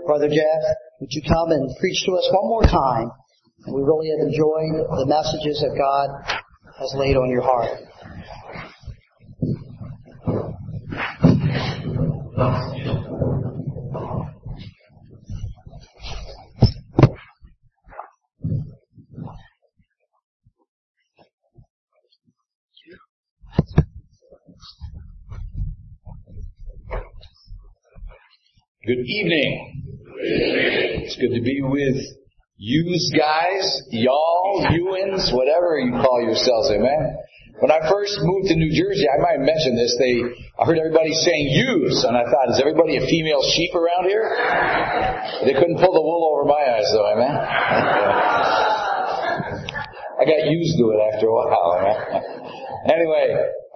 Brother Jeff, would you come and preach to us one more time? And we really have enjoyed the messages that God has laid on your heart. Good evening. It's good to be with yous guys, y'all, youins, whatever you call yourselves, amen. When I first moved to New Jersey, I might have mentioned this, I heard everybody saying yous, and I thought, is everybody a female sheep around here? They couldn't pull the wool over my eyes though, amen. I got used to it after a while, amen. Anyway,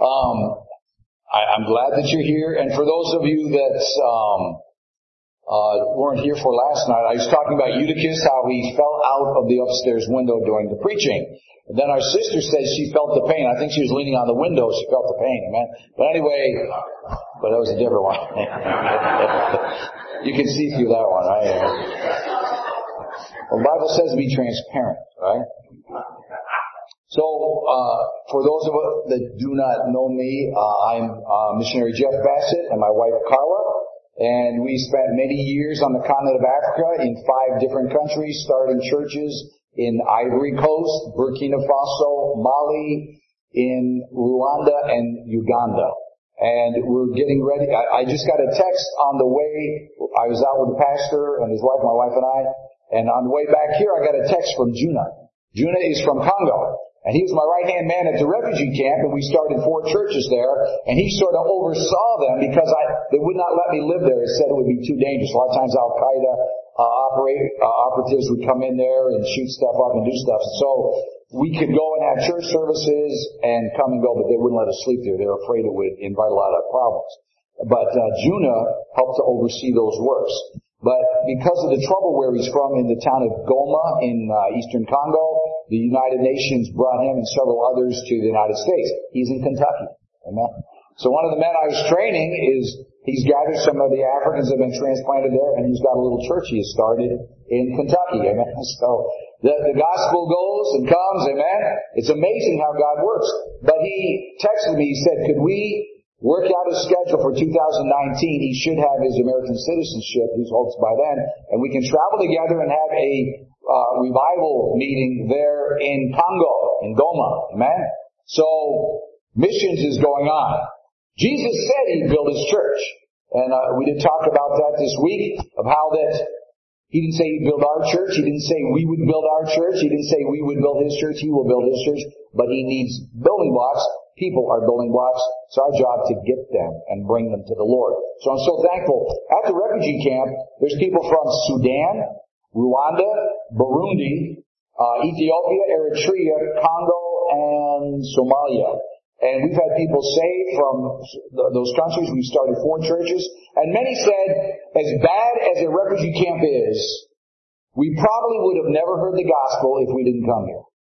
I'm glad that you're here, and for those of you that weren't here for last night, I was talking about Eutychus, how he fell out of the upstairs window during the preaching. And then our sister said she felt the pain. I think she was leaning on the window. She felt the pain, amen. But anyway, that was a different one. You can see through that one, right? Well, the Bible says be transparent, right? So, for those of us that do not know me, I'm missionary Jeff Bassett and my wife Carla. And we spent many years on the continent of Africa in 5 different countries, starting churches in Ivory Coast, Burkina Faso, Mali, in Rwanda, and Uganda. And we're getting ready. I just got a text on the way. I was out with the pastor and his wife, my wife and I. And on the way back here, I got a text from Juna. Juna is from Congo. And he was my right-hand man at the refugee camp, and we started 4 churches there, and he sort of oversaw them because they would not let me live there. He said it would be too dangerous. A lot of times Al-Qaeda operatives would come in there and shoot stuff up and do stuff. So we could go and have church services and come and go, but they wouldn't let us sleep there. They were afraid it would invite a lot of problems. But Juna helped to oversee those works. But because of the trouble where he's from in the town of Goma in eastern Congo, the United Nations brought him and several others to the United States. He's in Kentucky. Amen. So one of the men I was training he's gathered some of the Africans that have been transplanted there, and he's got a little church he has started in Kentucky. Amen. So the gospel goes and comes. Amen. It's amazing how God works. But he texted me, he said, could we work out a schedule for 2019. He should have his American citizenship, he hopes by then, and we can travel together and have a revival meeting there in Congo, in Goma. Amen? So, missions is going on. Jesus said he'd build his church. And we did talk about that this week, of how that he didn't say he'd build our church. He didn't say we would build our church. He didn't say we would build his church. He will build his church. But he needs building blocks. People are building blocks. It's our job to get them and bring them to the Lord. So I'm so thankful. At the refugee camp, there's people from Sudan, Rwanda, Burundi, Ethiopia, Eritrea, Congo, and Somalia. And we've had people saved from those countries. We started 4 churches. And many said, as bad as a refugee camp is, we probably would have never heard the gospel if we didn't come here.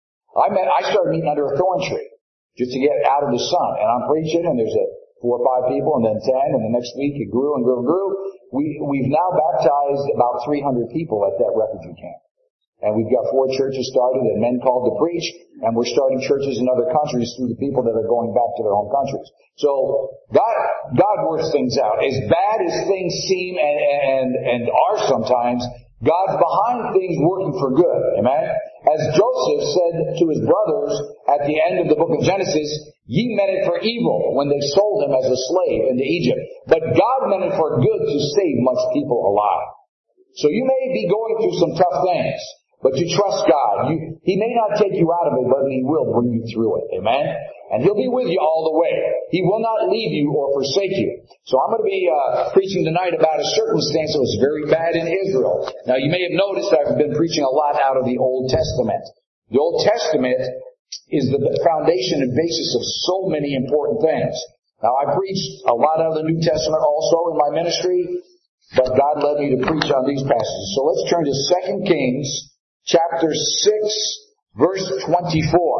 I started meeting under a thorn tree just to get out of the sun. And I'm preaching, and there's 4 or 5 people, and then 10, and the next week it grew and grew and grew. We've now baptized about 300 people at that refugee camp. And we've got 4 churches started and men called to preach, and we're starting churches in other countries through the people that are going back to their home countries. So God works things out. As bad as things seem and are sometimes, God's behind things working for good. Amen? As Joseph said to his brothers at the end of the book of Genesis, ye meant it for evil when they sold him as a slave into Egypt. But God meant it for good to save much people alive. So you may be going through some tough things, but you trust God. He may not take you out of it, but He will bring you through it. Amen? And He'll be with you all the way. He will not leave you or forsake you. So I'm going to be preaching tonight about a circumstance that was very bad in Israel. Now you may have noticed I've been preaching a lot out of the Old Testament. The Old Testament is the foundation and basis of so many important things. Now I preached a lot out of the New Testament also in my ministry, but God led me to preach on these passages. So let's turn to 2 Kings chapter 6, verse 24.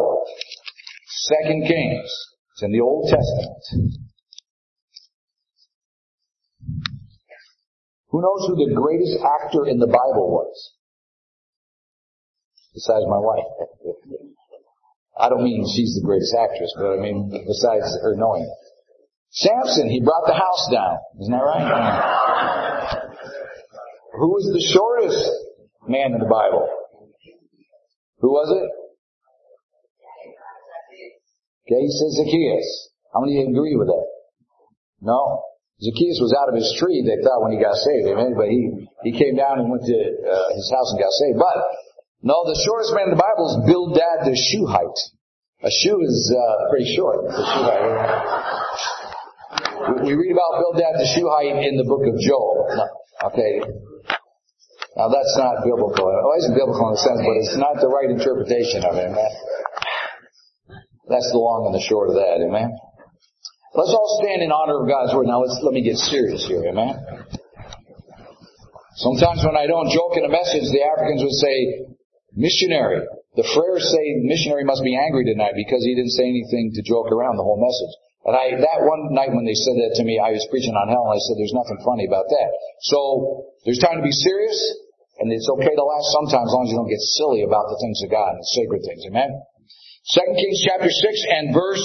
2 Kings. It's in the Old Testament. Who knows who the greatest actor in the Bible was? Besides my wife. I don't mean she's the greatest actress, but I mean besides her knowing it. Samson, he brought the house down. Isn't that right? Who was the shortest man in the Bible? Who was it? Okay, he says Zacchaeus. How many agree with that? No? Zacchaeus was out of his tree, they thought, when he got saved. Amen? But he came down and went to his house and got saved. But no, the shortest man in the Bible is Bildad the Shuhite. A shoe is pretty short. It's a Shuhite. We read about Bildad the Shuhite in the book of Job. Okay. Now that's not biblical. Well, it isn't biblical in a sense, but it's not the right interpretation of it. Amen. That's the long and the short of that. Amen. Let's all stand in honor of God's word. Now let me get serious here. Amen. Sometimes when I don't joke in a message, the Africans would say, missionary. The Frères say missionary must be angry tonight because he didn't say anything to joke around the whole message. And that one night when they said that to me, I was preaching on hell and I said, there's nothing funny about that. So, there's time to be serious, and it's okay to laugh sometimes as long as you don't get silly about the things of God and the sacred things. Amen? 2 Kings chapter 6 and verse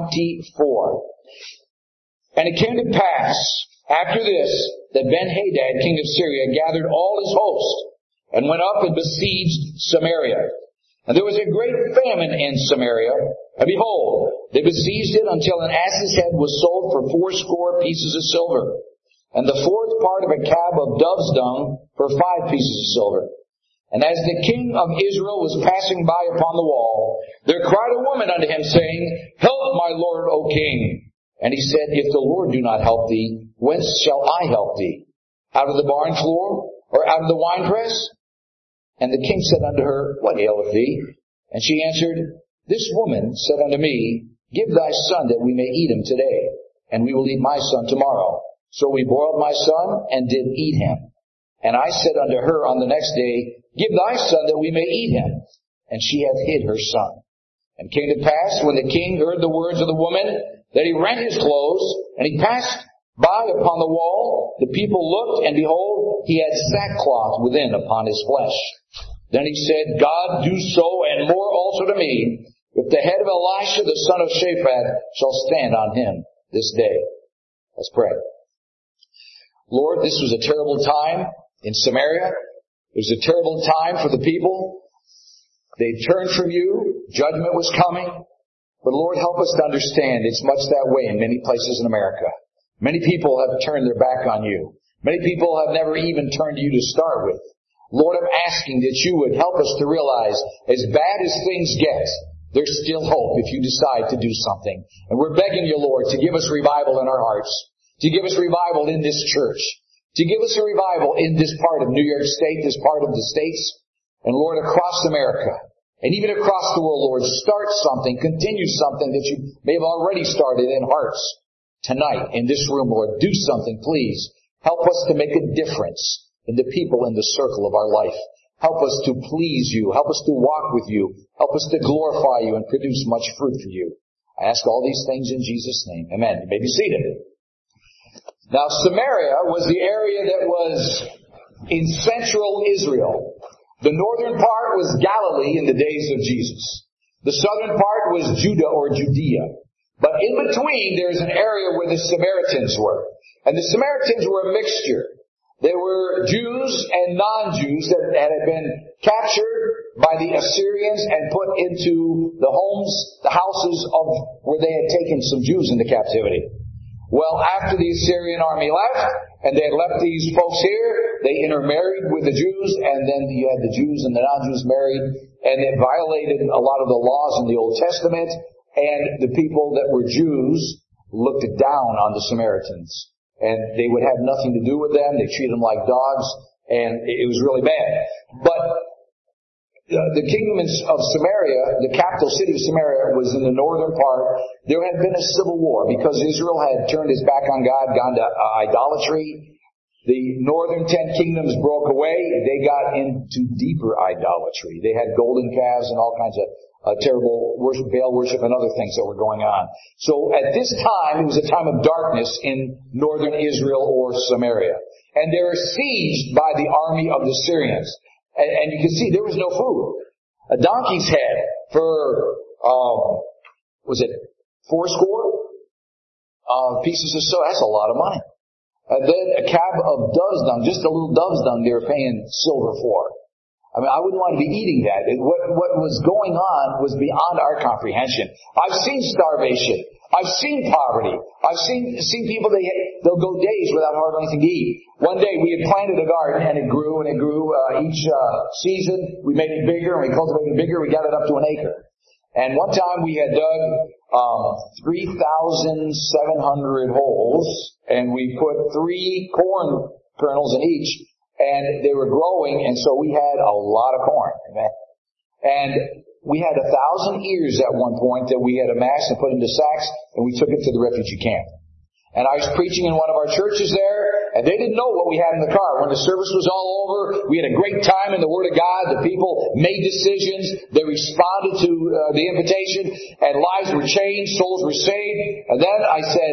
24. And it came to pass, after this, that Ben-Hadad, king of Syria, gathered all his host, and went up and besieged Samaria. And there was a great famine in Samaria, and behold, they besieged it until an ass's head was sold for 80 pieces of silver, and the 4th part of a cab of dove's dung for 5 pieces of silver. And as the king of Israel was passing by upon the wall, there cried a woman unto him, saying, Help, my lord, O king. And he said, If the Lord do not help thee, whence shall I help thee? Out of the barn floor, or out of the winepress? And the king said unto her, What aileth thee? And she answered, This woman said unto me, Give thy son that we may eat him today, and we will eat my son tomorrow. So we boiled my son, and did eat him. And I said unto her on the next day, Give thy son that we may eat him. And she hath hid her son. And it came to pass, when the king heard the words of the woman, that he rent his clothes, and he passed by upon the wall. The people looked, and behold, he had sackcloth within upon his flesh. Then he said, God do so and more also to me, if the head of Elisha the son of Shaphat shall stand on him this day. Let's pray. Lord, this was a terrible time in Samaria. It was a terrible time for the people. They turned from you. Judgment was coming. But Lord, help us to understand it's much that way in many places in America. Many people have turned their back on you. Many people have never even turned to you to start with. Lord, I'm asking that you would help us to realize, as bad as things get, there's still hope if you decide to do something. And we're begging you, Lord, to give us revival in our hearts, to give us revival in this church, to give us a revival in this part of New York State, this part of the States, and Lord, across America, and even across the world, Lord, start something, continue something that you may have already started in hearts tonight in this room, Lord. Do something, please. Help us to make a difference in the people in the circle of our life. Help us to please you. Help us to walk with you. Help us to glorify you and produce much fruit for you. I ask all these things in Jesus' name. Amen. You may be seated. Now, Samaria was the area that was in central Israel. The northern part was Galilee in the days of Jesus. The southern part was Judah or Judea. But in between, there's an area where the Samaritans were. And the Samaritans were a mixture. They were Jews and non-Jews that had been captured by the Assyrians and put into the homes, the houses of where they had taken some Jews into captivity. Well, after the Assyrian army left, and they had left these folks here, they intermarried with the Jews, and then you had the Jews and the non-Jews married, and it violated a lot of the laws in the Old Testament, and the people that were Jews looked down on the Samaritans. And they would have nothing to do with them. They treated them like dogs, and it was really bad. But the kingdom of Samaria, the capital city of Samaria, was in the northern part. There had been a civil war because Israel had turned its back on God, gone to idolatry. The northern 10 kingdoms broke away. They got into deeper idolatry. They had golden calves and all kinds of terrible worship, Baal worship, and other things that were going on. So at this time, it was a time of darkness in northern Israel or Samaria. and they were sieged by the army of the Syrians. And you can see there was no food. A donkey's head for, was it 80 pieces of silver? That's a lot of money. And then a cab of dove's dung, just a little dove's dung they were paying silver for. I mean, I wouldn't want to be eating that. What was going on was beyond our comprehension. I've seen starvation. I've seen poverty. I've seen people, they'll go days without hardly anything to eat. One day we had planted a garden and it grew and it grew. Each season we made it bigger and we cultivated it bigger. We got it up to an acre. And one time we had dug 3,700 holes and we put 3 corn kernels in each. And they were growing, and so we had a lot of corn. Amen. And we had 1,000 ears at one point that we had amassed and put into sacks, and we took it to the refugee camp. And I was preaching in one of our churches there, and they didn't know what we had in the car. When the service was all over, we had a great time in the Word of God. The people made decisions. They responded to the invitation, and lives were changed, souls were saved. And then I said,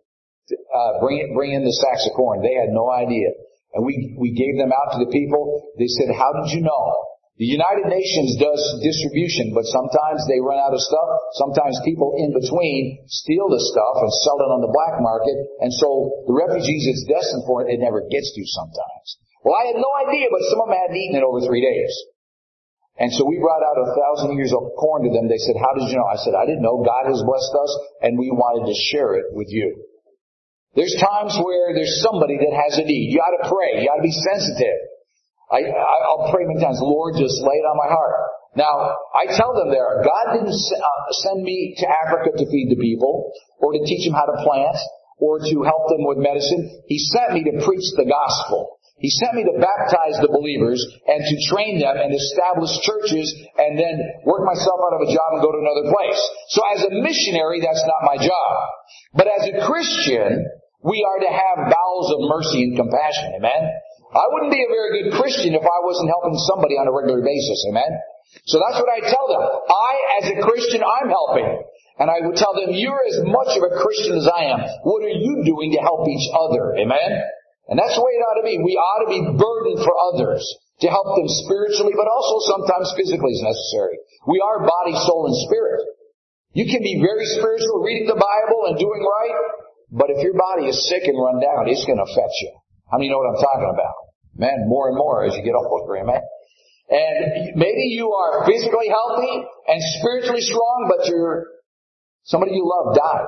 bring in the sacks of corn. They had no idea. And we gave them out to the people. They said, how did you know? The United Nations does distribution, but sometimes they run out of stuff. Sometimes people in between steal the stuff and sell it on the black market. And so the refugees it's destined for, it never gets to sometimes. Well, I had no idea, but some of them hadn't eaten it over 3 days. And so we brought out 1,000 ears of corn to them. They said, how did you know? I said, I didn't know. God has blessed us, and we wanted to share it with you. There's times where there's somebody that has a need. You ought to pray. You ought to be sensitive. I'll pray many times, Lord, just lay it on my heart. Now, I tell them there, God didn't send me to Africa to feed the people, or to teach them how to plant, or to help them with medicine. He sent me to preach the gospel. He sent me to baptize the believers and to train them and establish churches and then work myself out of a job and go to another place. So as a missionary, that's not my job. But as a Christian, we are to have bowels of mercy and compassion. Amen? I wouldn't be a very good Christian if I wasn't helping somebody on a regular basis. Amen? So that's what I tell them. As a Christian, I'm helping. And I would tell them, you're as much of a Christian as I am. What are you doing to help each other? Amen? And that's the way it ought to be. We ought to be burdened for others, to help them spiritually, but also sometimes physically as necessary. We are body, soul, and spirit. You can be very spiritual, reading the Bible and doing right, but if your body is sick and run down, it's going to affect you. How many know what I'm talking about? Man, more and more as you get older, amen? And maybe you are physically healthy and spiritually strong, but somebody you love died.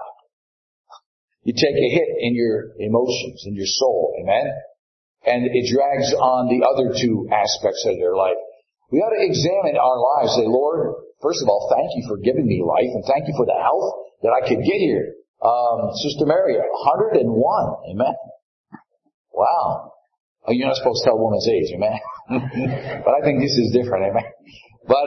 You take a hit in your emotions, in your soul, amen? And it drags on the other 2 aspects of their life. We ought to examine our lives, say, Lord, first of all, thank you for giving me life, and thank you for the health that I could get here. Sister Mary, 101, amen? Wow. Oh, you're not supposed to tell a woman's age, amen? But I think this is different, amen? But,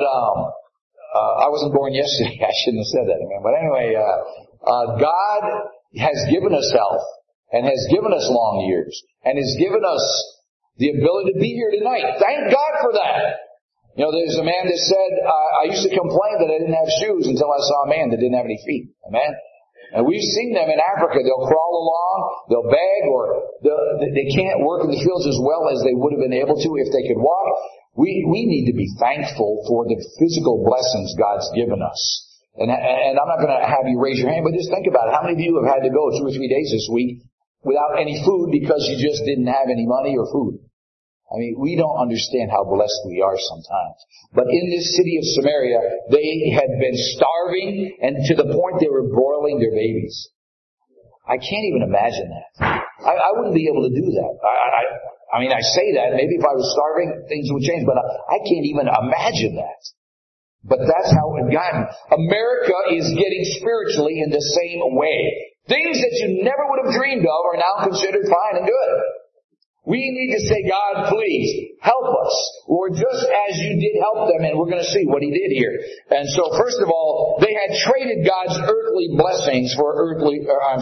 I wasn't born yesterday. I shouldn't have said that, amen? But anyway, God has given us health, and has given us long years, and has given us the ability to be here tonight. Thank God for that. You know, there's a man that said, I used to complain that I didn't have shoes until I saw a man that didn't have any feet. Amen? And we've seen them in Africa. They'll crawl along, they'll beg, or they can't work in the fields as well as they would have been able to if they could walk. We need to be thankful for the physical blessings God's given us. And I'm not going to have you raise your hand, but just think about it. How many of you have had to go 2 or 3 days this week without any food because you just didn't have any money or food? I mean, we don't understand how blessed we are sometimes. But in this city of Samaria, they had been starving, and to the point they were broiling their babies. I can't even imagine that. I wouldn't be able to do that. I mean, I say that. Maybe if I was starving, things would change, but I can't even imagine that. But that's how it got. America is getting spiritually in the same way. Things that you never would have dreamed of are now considered fine and good. We need to say, God, please help us. Lord, just as you did help them, and we're going to see what He did here. And so, first of all, they had traded God's blessings for earthly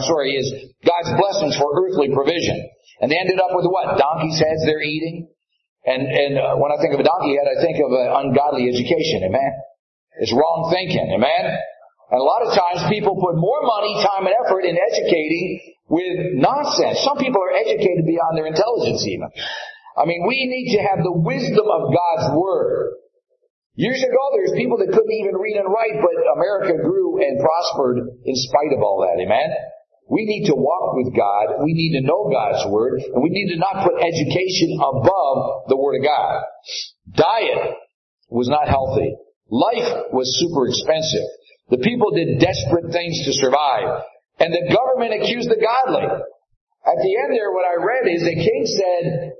provision. And they ended up with what? Donkey's heads they're eating. And when I think of a donkey head, I think of an ungodly education. Amen? It's wrong thinking. Amen? And a lot of times people put more money, time, and effort in educating with nonsense. Some people are educated beyond their intelligence even. I mean, we need to have the wisdom of God's Word. Years ago, there's people that couldn't even read and write, but America grew and prospered in spite of all that. Amen? We need to walk with God. We need to know God's Word. And we need to not put education above the Word of God. Diet was not healthy. Life was super expensive. The people did desperate things to survive. And the government accused the godly. At the end there, what I read is the king said,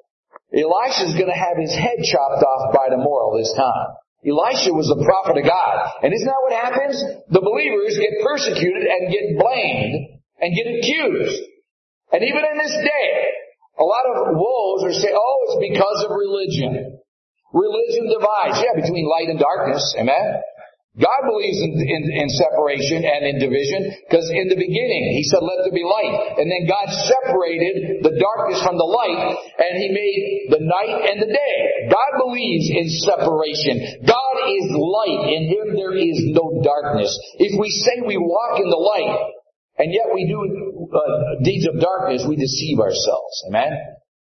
Elisha's going to have his head chopped off by tomorrow this time. Elisha was the prophet of God. And isn't that what happens? The believers get persecuted and get blamed and get accused. And even in this day, a lot of woes are saying, oh, it's because of religion. Religion divides. Yeah, between light and darkness. Amen? God believes in separation and in division because in the beginning He said, let there be light. And then God separated the darkness from the light and He made the night and the day. God believes in separation. God is light. In Him there is no darkness. If we say we walk in the light and yet we do deeds of darkness, we deceive ourselves. Amen?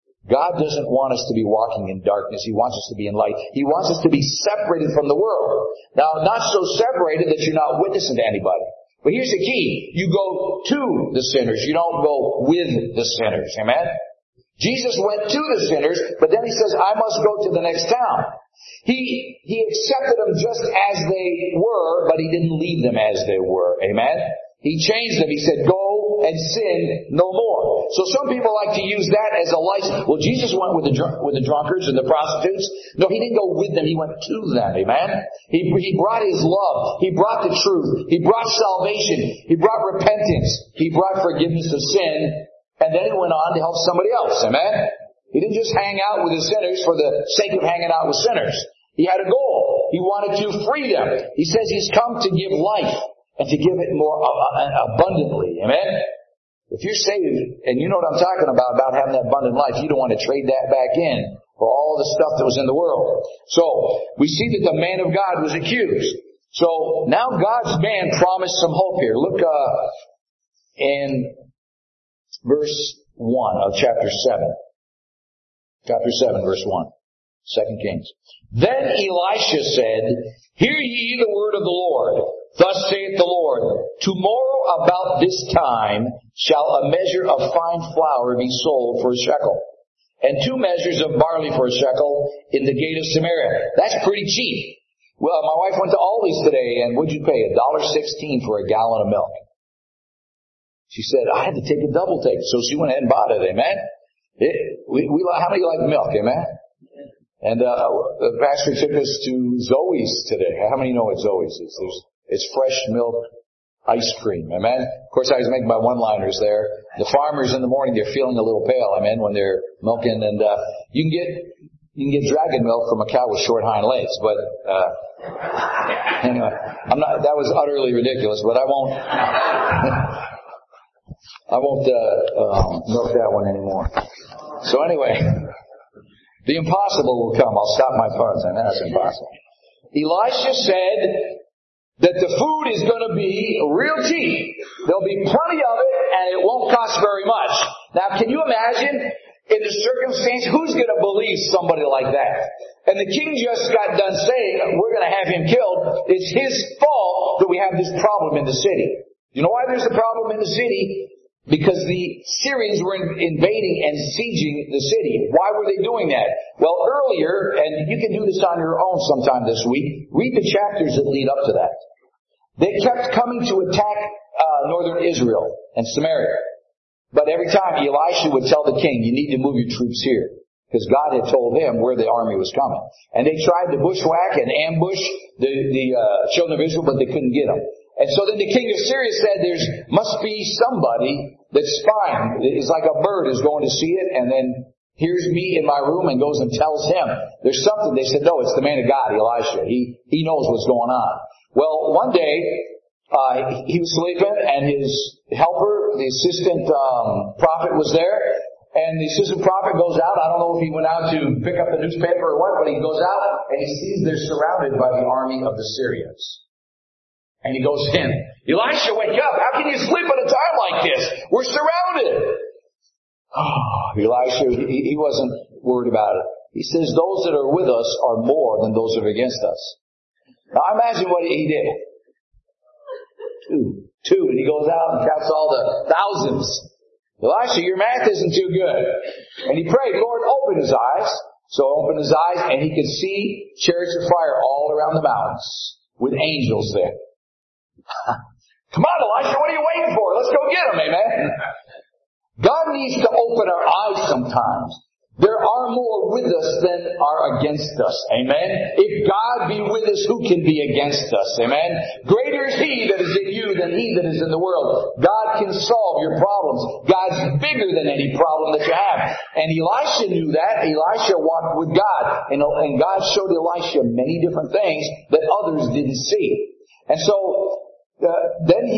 God doesn't want us to be walking in darkness. He wants us to be in light. He wants us to be separated from the world. Now, not so separated that you're not witnessing to anybody. But here's the key. You go to the sinners. You don't go with the sinners. Amen? Jesus went to the sinners, but then He says, I must go to the next town. He accepted them just as they were, but He didn't leave them as they were. Amen? He changed them. He said, go and sin no more. So some people like to use that as a license. Well, Jesus went with the drunkards and the prostitutes. No, He didn't go with them. He went to them. Amen? He brought His love. He brought the truth. He brought salvation. He brought repentance. He brought forgiveness of sin. And then He went on to help somebody else. Amen? He didn't just hang out with the sinners for the sake of hanging out with sinners. He had a goal. He wanted to free them. He says He's come to give life and to give it more abundantly. Amen? If you're saved, and you know what I'm talking about having that abundant life, you don't want to trade that back in for all the stuff that was in the world. So, we see that the man of God was accused. So, now God's man promised some hope here. Look in verse 1 of chapter 7. Chapter 7, verse 1. 2 Kings. Then Elisha said, hear ye the word of the Lord. Thus saith the Lord, tomorrow about this time shall a measure of fine flour be sold for a shekel, and 2 measures of barley for a shekel in the gate of Samaria. That's pretty cheap. Well, my wife went to Aldi's today, and what'd you pay? $1.16 for a gallon of milk. She said, I had to take a double take, so she went ahead and bought it, amen? How many like milk, amen? And the pastor took us to Zoe's today. How many know what Zoe's is? It's fresh milk ice cream, amen? Of course, I was making my one-liners there. The farmers in the morning, they're feeling a little pale, amen, when they're milking. And you can get dragon milk from a cow with short hind legs. But anyway, that was utterly ridiculous. But I won't milk that one anymore. So anyway, the impossible will come. I'll stop my puns. I know that's impossible. Elisha said that the food is going to be real cheap. There'll be plenty of it, and it won't cost very much. Now, can you imagine, in the circumstance, who's going to believe somebody like that? And the king just got done saying, we're going to have him killed. It's his fault that we have this problem in the city. You know why there's a problem in the city? Because the Syrians were invading and sieging the city. Why were they doing that? Well, earlier, and you can do this on your own sometime this week, read the chapters that lead up to that. They kept coming to attack northern Israel and Samaria. But every time Elisha would tell the king, you need to move your troops here. Because God had told him where the army was coming. And they tried to bushwhack and ambush the children of Israel, but they couldn't get them. And so then the king of Syria said, there must be somebody that's spying. It's like a bird is going to see it and then hears me in my room and goes and tells him. There's something. They said, no, it's the man of God, Elisha. He knows what's going on. Well, one day, he was sleeping and his helper, the assistant prophet was there. And the assistant prophet goes out. I don't know if he went out to pick up the newspaper or what, but he goes out and he sees they're surrounded by the army of the Syrians. And he goes in. Elisha, wake up. How can you sleep at a time like this? We're surrounded. Oh, Elisha, he wasn't worried about it. He says, those that are with us are more than those that are against us. Now imagine what he did. Two. And he goes out and counts all the thousands. Elisha, your math isn't too good. And he prayed, Lord, open his eyes. So he opened his eyes and he could see chariots of fire all around the mountains with angels there. Come on, Elisha, what are you waiting for? Let's go get him, amen. God needs to open our eyes sometimes. There are more with us than are against us. Amen. If God be with us, who can be against us? Amen. Greater is He that is in you than he that is in the world. God can solve your problems. God's bigger than any problem that you have. And Elisha knew that. Elisha walked with God. And God showed Elisha many different things that others didn't see. And so, then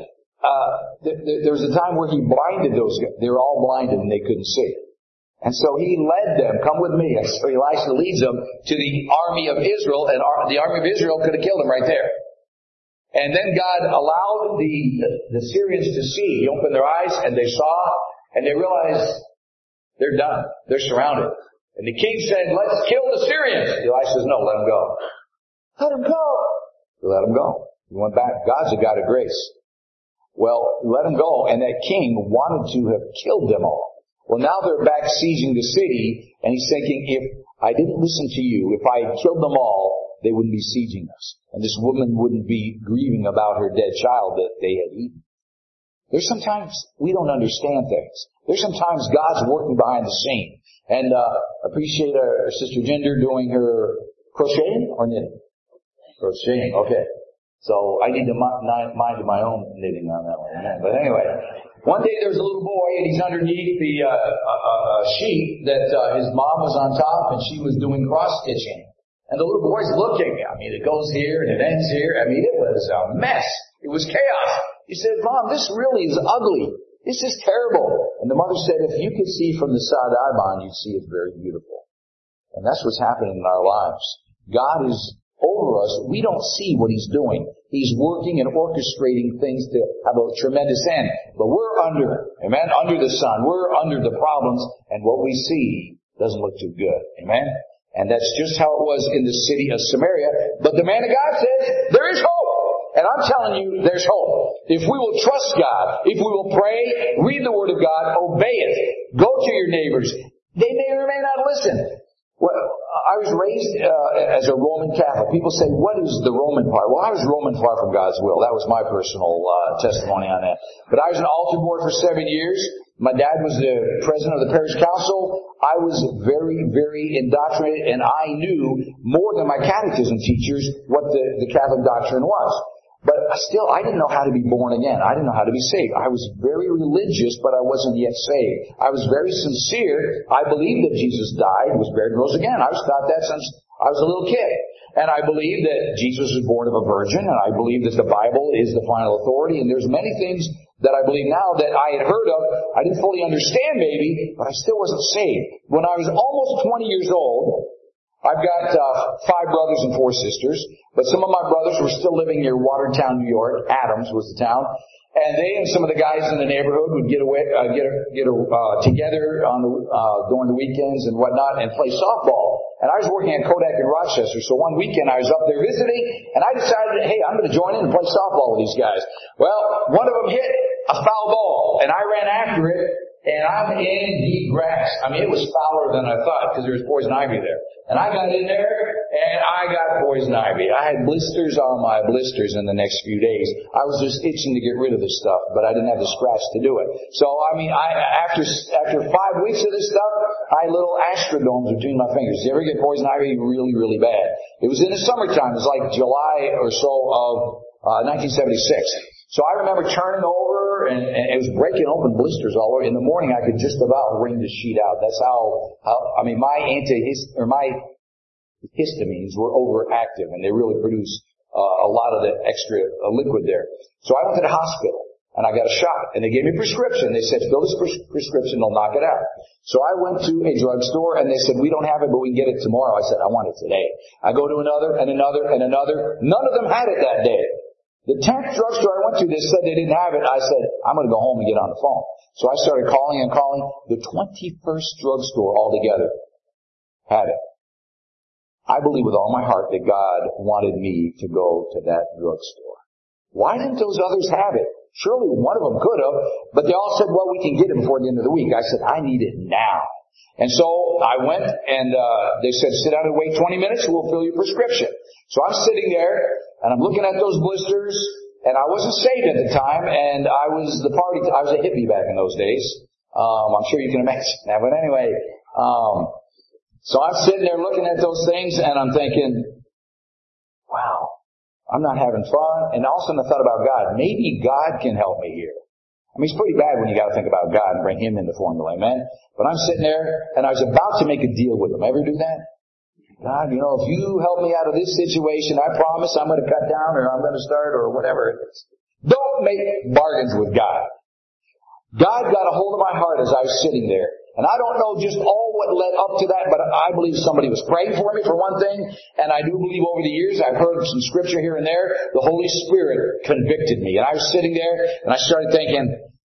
there was a time where He blinded those guys. They were all blinded and they couldn't see. And so He led them, come with me. And so Elisha leads them to the army of Israel, and the army of Israel could have killed them right there. And then God allowed the Syrians to see. He opened their eyes and they saw, and they realized they're done. They're surrounded. And the king said, let's kill the Syrians. Elisha says, no, let them go. Let them go. Let them go. He went back. God's a God of grace. Well, let them go. And that king wanted to have killed them all. Well, now they're back sieging the city, and he's thinking, if I didn't listen to you, if I had killed them all, they wouldn't be sieging us. And this woman wouldn't be grieving about her dead child that they had eaten. There's sometimes we don't understand things. There's sometimes God's working behind the scene. And appreciate our Sister Ginger doing her crocheting or knitting? Crocheting, okay. So I need to mind my own knitting on that one. But anyway, one day there was a little boy and he's underneath the sheet that his mom was on top and she was doing cross stitching. And the little boy's looking. I mean, it goes here and it ends here. I mean, it was a mess. It was chaos. He said, Mom, this really is ugly. This is terrible. And the mother said, if you could see from the side I'm on, you'd see it's very beautiful. And that's what's happening in our lives. God is over us. We don't see what He's doing. He's working and orchestrating things to have a tremendous end. But we're under, amen, under the sun. We're under the problems, and what we see doesn't look too good. Amen? And that's just how it was in the city of Samaria. But the man of God says, there is hope. And I'm telling you, there's hope. If we will trust God, if we will pray, read the Word of God, obey it, go to your neighbors. They may or may not listen. Well, I was raised as a Roman Catholic. People say, what is the Roman part? Well, I was Roman far from God's will. That was my personal testimony on that. But I was an altar boy for 7 years. My dad was the president of the parish council. I was very, very indoctrinated, and I knew more than my catechism teachers what the Catholic doctrine was. But still, I didn't know how to be born again. I didn't know how to be saved. I was very religious, but I wasn't yet saved. I was very sincere. I believed that Jesus died, was buried, and rose again. I was taught that since I was a little kid. And I believed that Jesus was born of a virgin, and I believed that the Bible is the final authority, and there's many things that I believe now that I had heard of. I didn't fully understand maybe, but I still wasn't saved. When I was almost 20 years old, I've got 5 brothers and 4 sisters, but some of my brothers were still living near Watertown, New York. Adams was the town. And they and some of the guys in the neighborhood would get together on during the weekends and whatnot and play softball. And I was working at Kodak in Rochester, so one weekend I was up there visiting, and I decided, hey, I'm going to join in and play softball with these guys. Well, one of them hit a foul ball, and I ran after it, and I'm in deep grass. I mean, it was fouler than I thought because there was poison ivy there. And I got in there, and I got poison ivy. I had blisters on my blisters in the next few days. I was just itching to get rid of this stuff, but I didn't have the scratch to do it. So, I mean, after 5 weeks of this stuff, I had little astrodomes between my fingers. You ever get poison ivy? Really, really bad. It was in the summertime. It was like July or so of 1976. So I remember turning over, and it was breaking open blisters all over. In the morning, I could just about wring the sheet out. That's how I mean, my histamines were overactive, and they really produced a lot of the extra liquid there. So I went to the hospital, and I got a shot, and they gave me a prescription. They said, fill this prescription, they'll knock it out. So I went to a drugstore, and they said, we don't have it, but we can get it tomorrow. I said, I want it today. I go to another, and another, and another. None of them had it that day. The 10th drugstore I went to, they said they didn't have it. I said, I'm going to go home and get on the phone. So I started calling and calling. The 21st drugstore altogether had it. I believe with all my heart that God wanted me to go to that drugstore. Why didn't those others have it? Surely one of them could have, but they all said, well, we can get it before the end of the week. I said, I need it now. And so I went and they said, sit down and wait 20 minutes, we'll fill your prescription. So I'm sitting there and I'm looking at those blisters, and I wasn't saved at the time, and I was a hippie back in those days. I'm sure you can imagine that. But anyway, so I'm sitting there looking at those things and I'm thinking, wow, I'm not having fun. And all of a sudden I thought about God. Maybe God can help me here. I mean, it's pretty bad when you got to think about God and bring Him in the formula, amen? But I'm sitting there and I was about to make a deal with Him. Ever do that? God, if you help me out of this situation, I promise I'm going to cut down or I'm going to start or whatever it is. Don't make bargains with God. God got a hold of my heart as I was sitting there. And I don't know just all what led up to that, but I believe somebody was praying for me for one thing. And I do believe over the years, I've heard some scripture here and there, the Holy Spirit convicted me. And I was sitting there and I started thinking,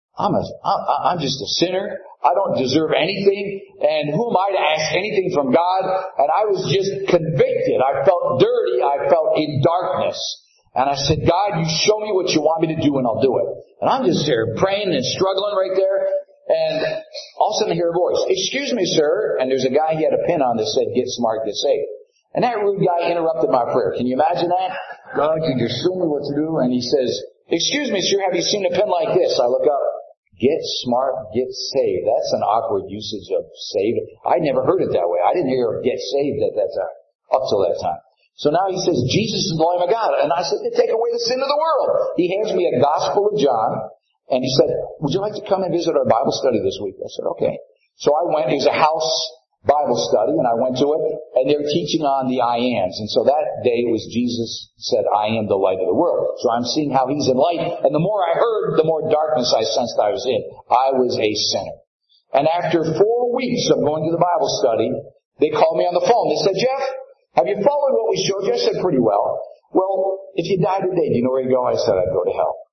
I'm just a sinner. I don't deserve anything. And who am I to ask anything from God? And I was just convicted. I felt dirty. I felt in darkness. And I said, God, you show me what you want me to do and I'll do it. And I'm just there praying and struggling right there. And all of a sudden I hear a voice, excuse me, sir. And there's a guy, he had a pin on that said, get smart, get saved. And that rude guy interrupted my prayer. Can you imagine that? God, can you show me what to do? And he says, excuse me, sir, have you seen a pin like this? I look up. Get smart, get saved. That's an awkward usage of saved. I never heard it that way. I didn't hear get saved at that time, up till that time. So now he says, Jesus is the Lamb of God. And I said, to take away the sin of the world. He hands me a Gospel of John. And he said, would you like to come and visit our Bible study this week? I said, okay. So I went. It was a house Bible study, and I went to it, and they were teaching on the I ams. And so that day was Jesus said, I am the light of the world. So I'm seeing how He's in light, and the more I heard, the more darkness I sensed I was in. I was a sinner. And after 4 weeks of going to the Bible study, they called me on the phone. They said, Jeff, have you followed what we showed you? I said, pretty well. Well, if you die today, do you know where you go? I said, I'd go to hell.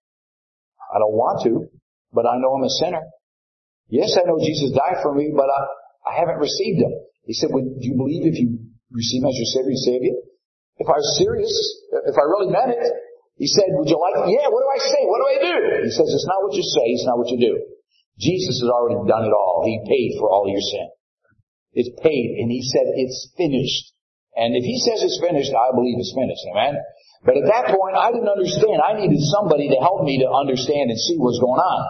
I don't want to, but I know I'm a sinner. Yes, I know Jesus died for me, but I haven't received Him. He said, well, do you believe if you receive Him as your Savior, He'll save you? If I was serious, if I really meant it, He said, would you like it? Yeah, what do I say? What do I do? He says, it's not what you say, it's not what you do. Jesus has already done it all. He paid for all your sin. It's paid, and He said, it's finished. And if He says it's finished, I believe it's finished. Amen? But at that point, I didn't understand. I needed somebody to help me to understand and see what's going on.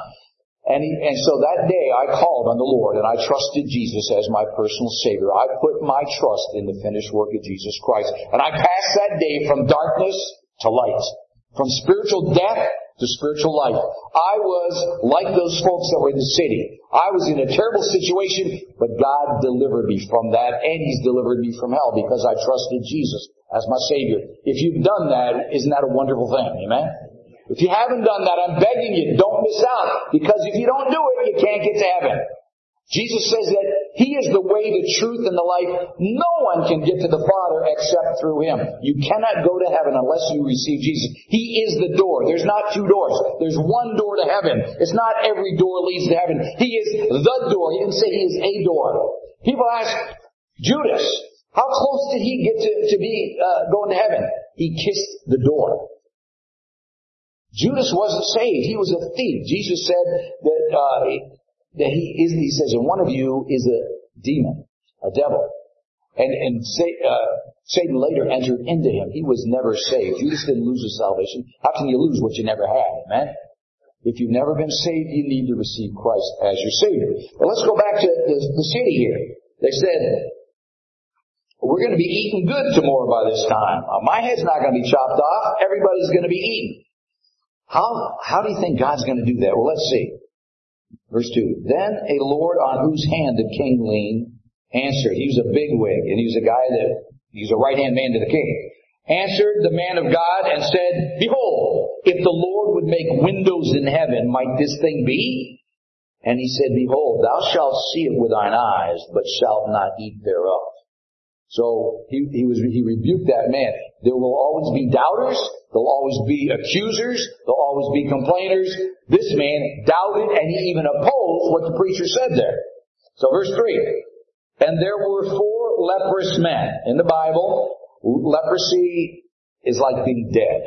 And so that day I called on the Lord and I trusted Jesus as my personal Savior. I put my trust in the finished work of Jesus Christ. And I passed that day from darkness to light. From spiritual death to spiritual life. I was like those folks that were in the city. I was in a terrible situation, but God delivered me from that, and He's delivered me from hell because I trusted Jesus as my Savior. If you've done that, isn't that a wonderful thing? Amen? If you haven't done that, I'm begging you, don't miss out. Because if you don't do it, you can't get to heaven. Jesus says that He is the way, the truth, and the life. No one can get to the Father except through Him. You cannot go to heaven unless you receive Jesus. He is the door. There's not two doors. There's one door to heaven. It's not every door leads to heaven. He is the door. He didn't say He is a door. People ask, Judas, how close did he get to be going to heaven? He kissed the door. Judas wasn't saved. He was a thief. Jesus said that he says, and one of you is a demon, a devil. And Satan later entered into him. He was never saved. Judas didn't lose his salvation. How can you lose what you never had? Amen? If you've never been saved, you need to receive Christ as your Savior. But let's go back to the city here. They said, we're going to be eating good tomorrow by this time. My head's not going to be chopped off. Everybody's going to be eating. How do you think God's going to do that? Well, let's see. Verse 2. Then a Lord on whose hand the king leaned answered. He was a bigwig, and he was a guy he was a right-hand man to the king. Answered the man of God and said, Behold, if the Lord would make windows in heaven, might this thing be? And he said, Behold, thou shalt see it with thine eyes, but shalt not eat thereof. So he rebuked that man. There will always be doubters. There'll always be accusers. There'll always be complainers. This man doubted and he even opposed what the preacher said there. So verse 3. And there were 4 leprous men. In the Bible, leprosy is like being dead.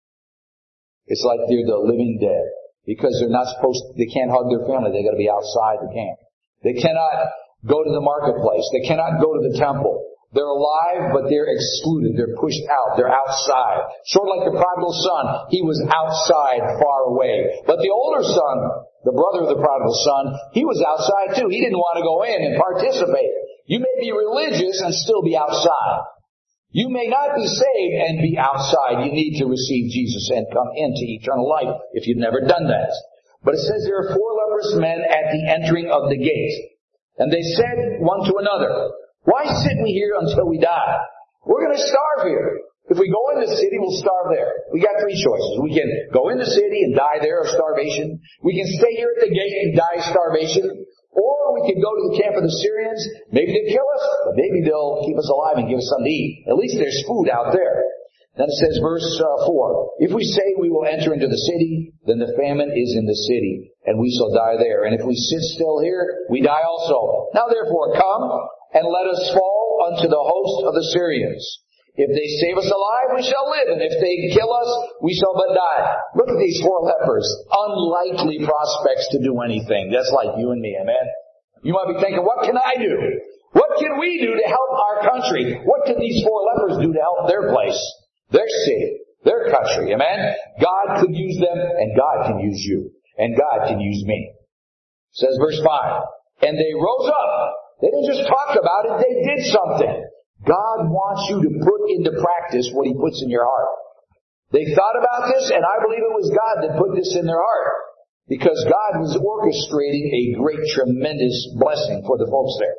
It's like they're the living dead. Because they can't hug their family. They gotta be outside the camp. They cannot go to the marketplace. They cannot go to the temple. They're alive, but they're excluded. They're pushed out. They're outside. Sort of like the prodigal son. He was outside, far away. But the older son, the brother of the prodigal son, he was outside too. He didn't want to go in and participate. You may be religious and still be outside. You may not be saved and be outside. You need to receive Jesus and come into eternal life if you've never done that. But it says there are 4 leprous men at the entering of the gate. And they said one to another, why sit we here until we die? We're going to starve here. If we go in the city, we'll starve there. We got 3 choices. We can go in the city and die there of starvation. We can stay here at the gate and die of starvation. Or we could go to the camp of the Syrians. Maybe they kill us, but maybe they'll keep us alive and give us something to eat. At least there's food out there. Then it says, verse 4, if we say we will enter into the city, then the famine is in the city, and we shall die there. And if we sit still here, we die also. Now therefore come, and let us fall unto the host of the Syrians. If they save us alive, we shall live, and if they kill us, we shall but die. Look at these 4 lepers. Unlikely prospects to do anything. That's like you and me, amen? You might be thinking, what can I do? What can we do to help our country? What can these 4 lepers do to help their place, their city, their country, amen? God could use them, and God can use you. And God can use me. It says verse 5, and they rose up. They didn't just talk about it, they did something. God wants you to put into practice what He puts in your heart. They thought about this, and I believe it was God that put this in their heart. Because God was orchestrating a great, tremendous blessing for the folks there.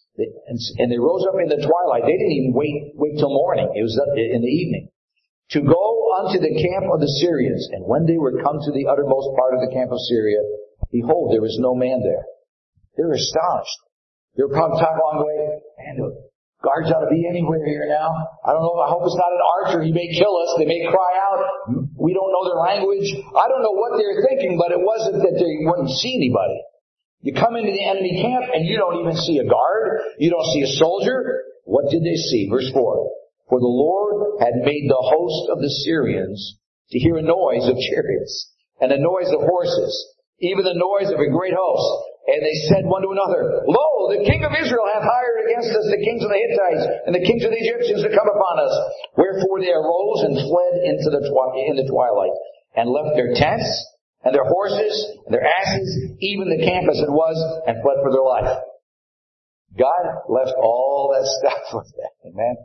And they rose up in the twilight. They didn't even wait till morning. It was in the evening. To go unto the camp of the Syrians. And when they were come to the uttermost part of the camp of Syria, behold, there was no man there. They were astonished. They were probably talking along the way, man, the guards ought to be anywhere here now. I don't know, I hope it's not an archer. He may kill us. They may cry out. We don't know their language. I don't know what they're thinking, but it wasn't that they wouldn't see anybody. You come into the enemy camp and you don't even see a guard. You don't see a soldier. What did they see? Verse 4. For the Lord had made the host of the Syrians to hear a noise of chariots and a noise of horses, even the noise of a great host. And they said one to another, Lo, the king of Israel hath hired against us the kings of the Hittites and the kings of the Egyptians to come upon us. Wherefore they arose and fled in the twilight, and left their tents and their horses and their asses, even the camp as it was, and fled for their life. God left all that stuff with them. Amen.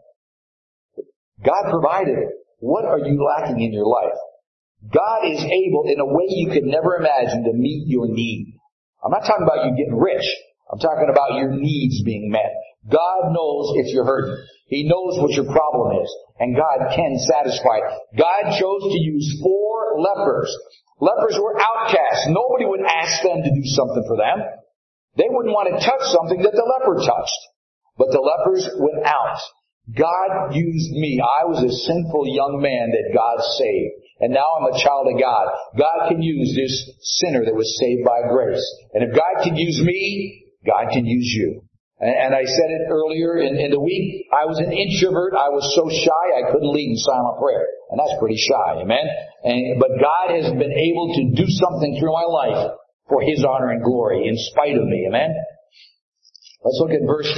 God provided it. What are you lacking in your life? God is able, in a way you could never imagine, to meet your need. I'm not talking about you getting rich. I'm talking about your needs being met. God knows if you're hurting. He knows what your problem is. And God can satisfy it. God chose to use 4 lepers. Lepers were outcasts. Nobody would ask them to do something for them. They wouldn't want to touch something that the leper touched. But the lepers went out. God used me. I was a sinful young man that God saved. And now I'm a child of God. God can use this sinner that was saved by grace. And if God can use me, God can use you. And I said it earlier in the week, I was an introvert. I was so shy I couldn't lead in silent prayer. And that's pretty shy, amen? But God has been able to do something through my life for His honor and glory in spite of me, amen? Let's look at verse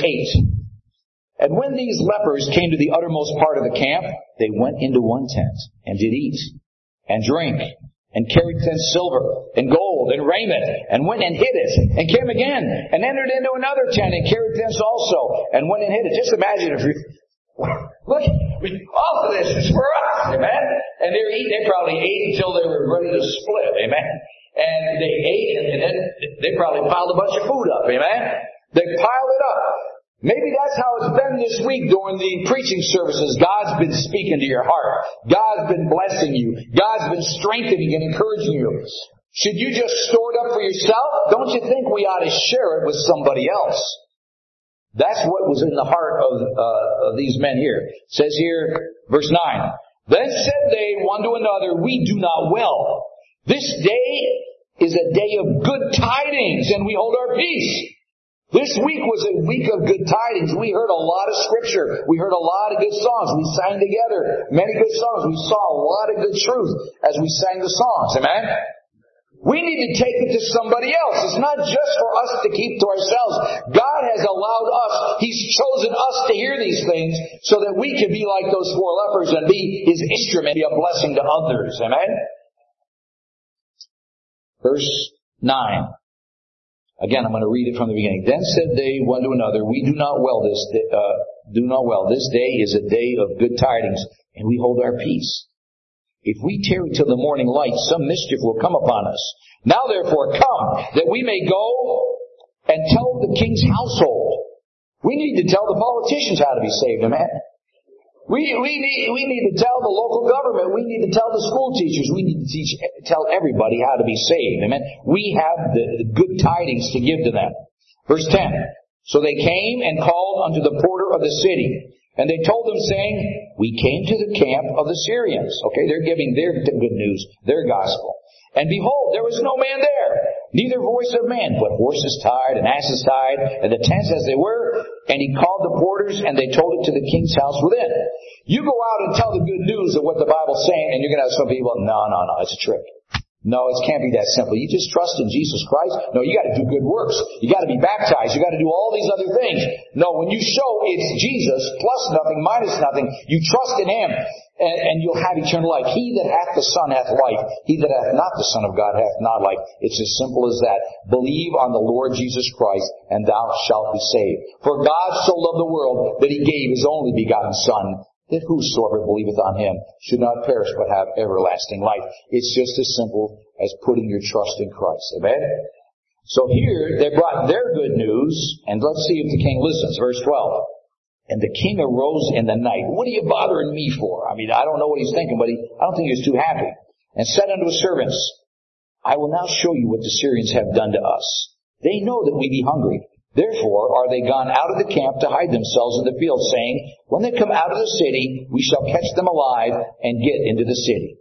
8. And when these lepers came to the uttermost part of the camp, they went into one tent and did eat and drink, and carried thence silver, and gold, and raiment, and went and hid it, and came again, and entered into another tent, and carried thence also, and went and hid it. Just imagine if you, look, all of this is for us, amen? And they probably ate until they were ready to split, amen? And they ate, and then they probably piled a bunch of food up, amen? They piled it up. Maybe that's how it's been this week during the preaching services. God's been speaking to your heart. God's been blessing you. God's been strengthening and encouraging you. Should you just store it up for yourself? Don't you think we ought to share it with somebody else? That's what was in the heart of these men here. It says here, verse 9, Then said they one to another, We do not well. This day is a day of good tidings, and we hold our peace. This week was a week of good tidings. We heard a lot of scripture. We heard a lot of good songs. We sang together many good songs. We saw a lot of good truth as we sang the songs. Amen? We need to take it to somebody else. It's not just for us to keep to ourselves. God has allowed us, He's chosen us to hear these things so that we can be like those 4 lepers and be His instrument, be a blessing to others. Amen? Verse 9. Again, I'm going to read it from the beginning. Then said they one to another, We do not well this day is a day of good tidings, and we hold our peace. If we tarry till the morning light, some mischief will come upon us. Now therefore come, that we may go and tell the king's household. We need to tell the politicians how to be saved, amen? We need to tell the local government. We need to tell the school teachers. We need to tell everybody how to be saved. Amen. We have the good tidings to give to them. Verse 10. So they came and called unto the porter of the city. And they told them, saying, We came to the camp of the Syrians. Okay, they're giving their good news, their gospel. And behold, there was no man there, neither voice of man, but horses tied and asses tied, and the tents as they were. And he called the porters, and they told it to the king's house within. You go out and tell the good news of what the Bible's saying, and you're going to have some people, no, it's a trick. No, it can't be that simple. You just trust in Jesus Christ? No, you got to do good works. You got to be baptized. You got to do all these other things. No, when you show it's Jesus plus nothing, minus nothing, you trust in Him, and you'll have eternal life. He that hath the Son hath life. He that hath not the Son of God hath not life. It's as simple as that. Believe on the Lord Jesus Christ, and thou shalt be saved. For God so loved the world that He gave His only begotten Son, that whosoever believeth on Him should not perish but have everlasting life. It's just as simple as putting your trust in Christ. Amen? So here, they brought their good news, and let's see if the king listens. Verse 12. And the king arose in the night. What are you bothering me for? I mean, I don't know what he's thinking, but I don't think he was too happy. And said unto his servants, I will now show you what the Syrians have done to us. They know that we be hungry. Therefore are they gone out of the camp to hide themselves in the field, saying, When they come out of the city, we shall catch them alive and get into the city.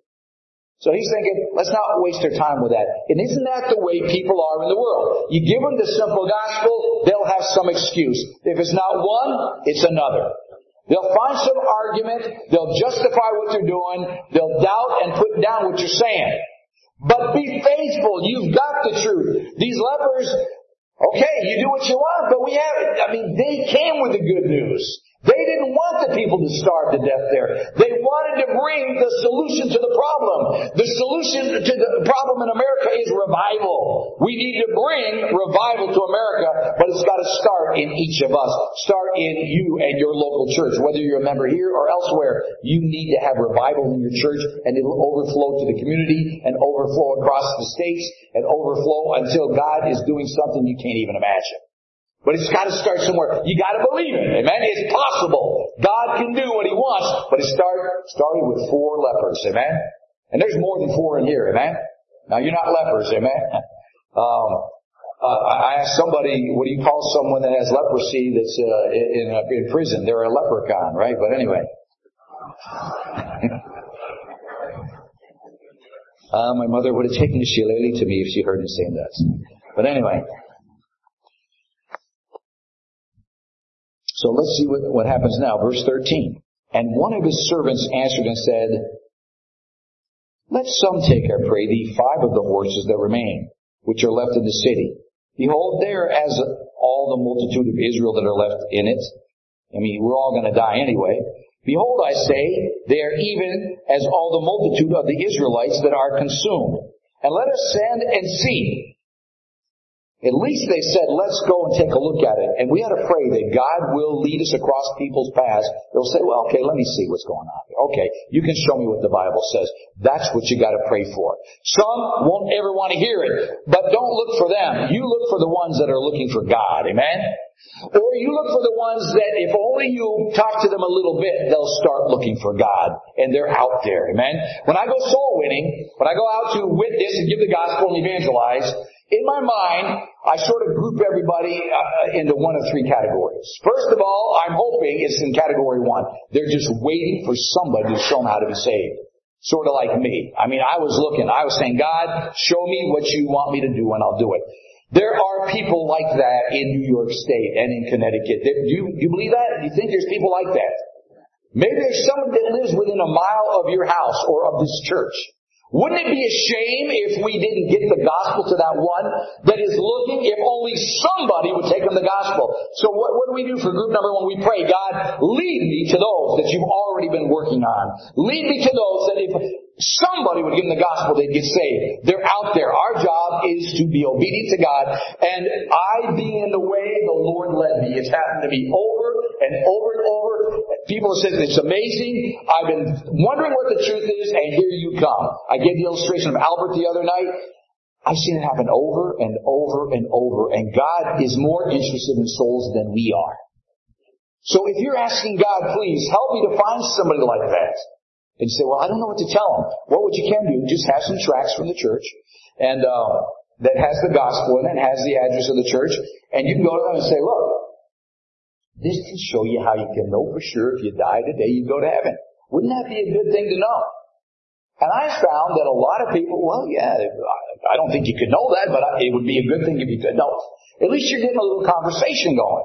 So he's thinking, let's not waste our time with that. And isn't that the way people are in the world? You give them the simple gospel, they'll have some excuse. If it's not one, it's another. They'll find some argument, they'll justify what they're doing, they'll doubt and put down what you're saying. But be faithful, you've got the truth. These lepers, okay, you do what you want, but they came with the good news. They didn't want the people to starve to death there. They wanted to bring the solution to the problem. The solution to the problem in America is revival. We need to bring revival to America, but it's got to start in each of us. Start in you and your local church. Whether you're a member here or elsewhere, you need to have revival in your church, and it'll overflow to the community and overflow across the states and overflow until God is doing something you can't even imagine. But it's got to start somewhere. You got to believe it. Amen? It's possible. God can do what He wants, but it started with 4 lepers. Amen? And there's more than 4 in here. Amen? Now you're not lepers. Amen? I asked somebody, what do you call someone that has leprosy that's in prison? They're a leprechaun, right? But anyway. My mother would have taken a shillelagh to me if she heard me saying that. But anyway. So let's see what happens now. Verse 13. And one of his servants answered and said, Let some take, I pray thee, 5 of the horses that remain, which are left in the city. Behold, they are as all the multitude of Israel that are left in it. I mean, we're all going to die anyway. Behold, I say, they are even as all the multitude of the Israelites that are consumed. And let us send and see. At least they said, let's go and take a look at it. And we ought to pray that God will lead us across people's paths. They'll say, well, okay, let me see what's going on here. Okay, you can show me what the Bible says. That's what you got to pray for. Some won't ever want to hear it, but don't look for them. You look for the ones that are looking for God. Amen? Or you look for the ones that if only you talk to them a little bit, they'll start looking for God. And they're out there. Amen? When I go soul winning, when I go out to witness and give the gospel and evangelize, In my mind, I sort of group everybody into one of three categories. First of all, I'm hoping it's in category one. They're just waiting for somebody to show them how to be saved. Sort of like me. I mean, I was saying, God, show me what you want me to do and I'll do it. There are people like that in New York State and in Connecticut. Do you believe that? Do you think there's people like that? Maybe there's someone that lives within a mile of your house or of this church. Wouldn't it be a shame if we didn't get the gospel to that one that is looking, if only somebody would take them the gospel? So what do we do for group number one? We pray, God, lead me to those that you've already been working on. Lead me to those that if somebody would give them the gospel, they'd get saved. They're out there. Our job is to be obedient to God. And I being in the way the Lord led me. It's happened to me over and over and over. People have said, it's amazing. I've been wondering what the truth is, and here you come. I gave the illustration of Albert the other night. I've seen it happen over and over and over, and God is more interested in souls than we are. So if you're asking God, please help me to find somebody like that, and you say, well, I don't know what to tell them. Well, what you can do, just have some tracts from the church, and that has the gospel in it, has the address of the church, and you can go to them and say, look, this can show you how you can know for sure if you die today, you go to heaven. Wouldn't that be a good thing to know? And I found that a lot of people, well, yeah, I don't think you could know that, but it would be a good thing if you could know. At least you're getting a little conversation going.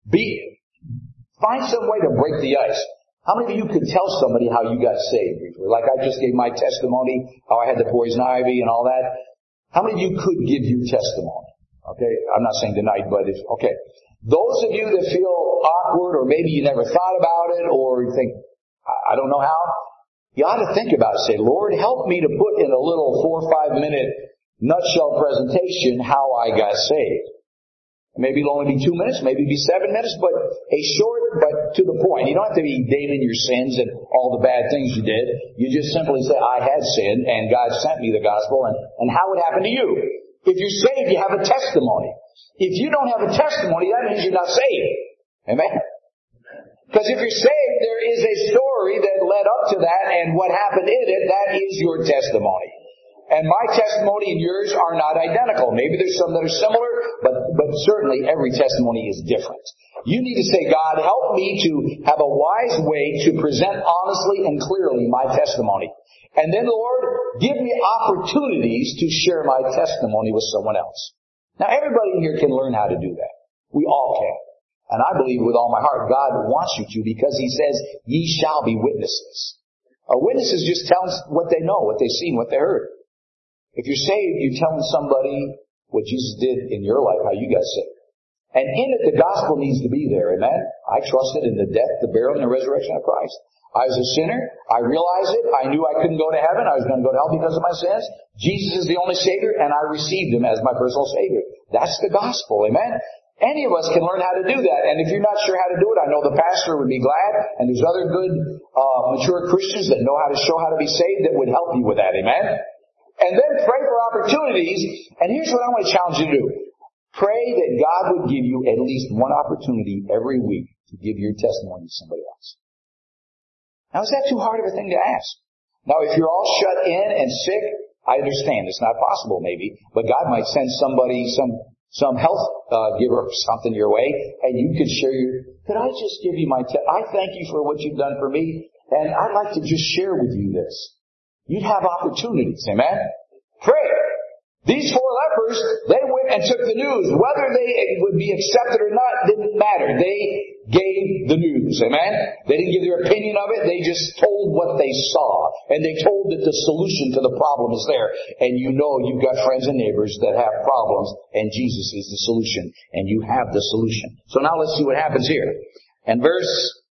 Find some way to break the ice. How many of you could tell somebody how you got saved briefly? Like I just gave my testimony, how I had the poison ivy and all that. How many of you could give your testimony? Okay, I'm not saying tonight, but okay. Those of you that feel awkward, or maybe you never thought about it, or you think, I don't know how, you ought to think about it. Say, Lord, help me to put in a little 4 or 5 minute nutshell presentation how I got saved. Maybe it'll only be 2 minutes, maybe it'll be 7 minutes, but a short, but to the point. You don't have to be naming your sins and all the bad things you did. You just simply say, I had sinned, and God sent me the gospel, and how it happened to you. If you're saved, you have a testimony. If you don't have a testimony, that means you're not saved. Amen? Because if you're saved, there is a story that led up to that, and what happened in it, that is your testimony. And my testimony and yours are not identical. Maybe there's some that are similar, but certainly every testimony is different. You need to say, God, help me to have a wise way to present honestly and clearly my testimony. And then, Lord, give me opportunities to share my testimony with someone else. Now, everybody in here can learn how to do that. We all can. And I believe with all my heart, God wants you to, because He says, ye shall be witnesses. Witnesses just tell what they know, what they've seen, what they heard. If you're saved, you're telling somebody what Jesus did in your life, how you got saved. And in it, the gospel needs to be there, amen? I trusted in the death, the burial, and the resurrection of Christ. I was a sinner. I realized it. I knew I couldn't go to heaven. I was going to go to hell because of my sins. Jesus is the only Savior, and I received Him as my personal Savior. That's the gospel, amen? Any of us can learn how to do that. And if you're not sure how to do it, I know the pastor would be glad, and there's other good, mature Christians that know how to show how to be saved that would help you with that, amen? And then pray for opportunities. And here's what I want to challenge you to do. Pray that God would give you at least one opportunity every week to give your testimony to somebody else. Now, is that too hard of a thing to ask? Now, if you're all shut in and sick, I understand. It's not possible, maybe. But God might send somebody, some health giver or something your way, and you could share could I just give you I thank you for what you've done for me, and I'd like to just share with you this. You'd have opportunities, amen? Pray. These 4 lepers, they went and took the news. Whether they would be accepted or not didn't matter. They gave the news, amen? They didn't give their opinion of it. They just told what they saw. And they told that the solution to the problem is there. And you know you've got friends and neighbors that have problems, and Jesus is the solution. And you have the solution. So now let's see what happens here. And verse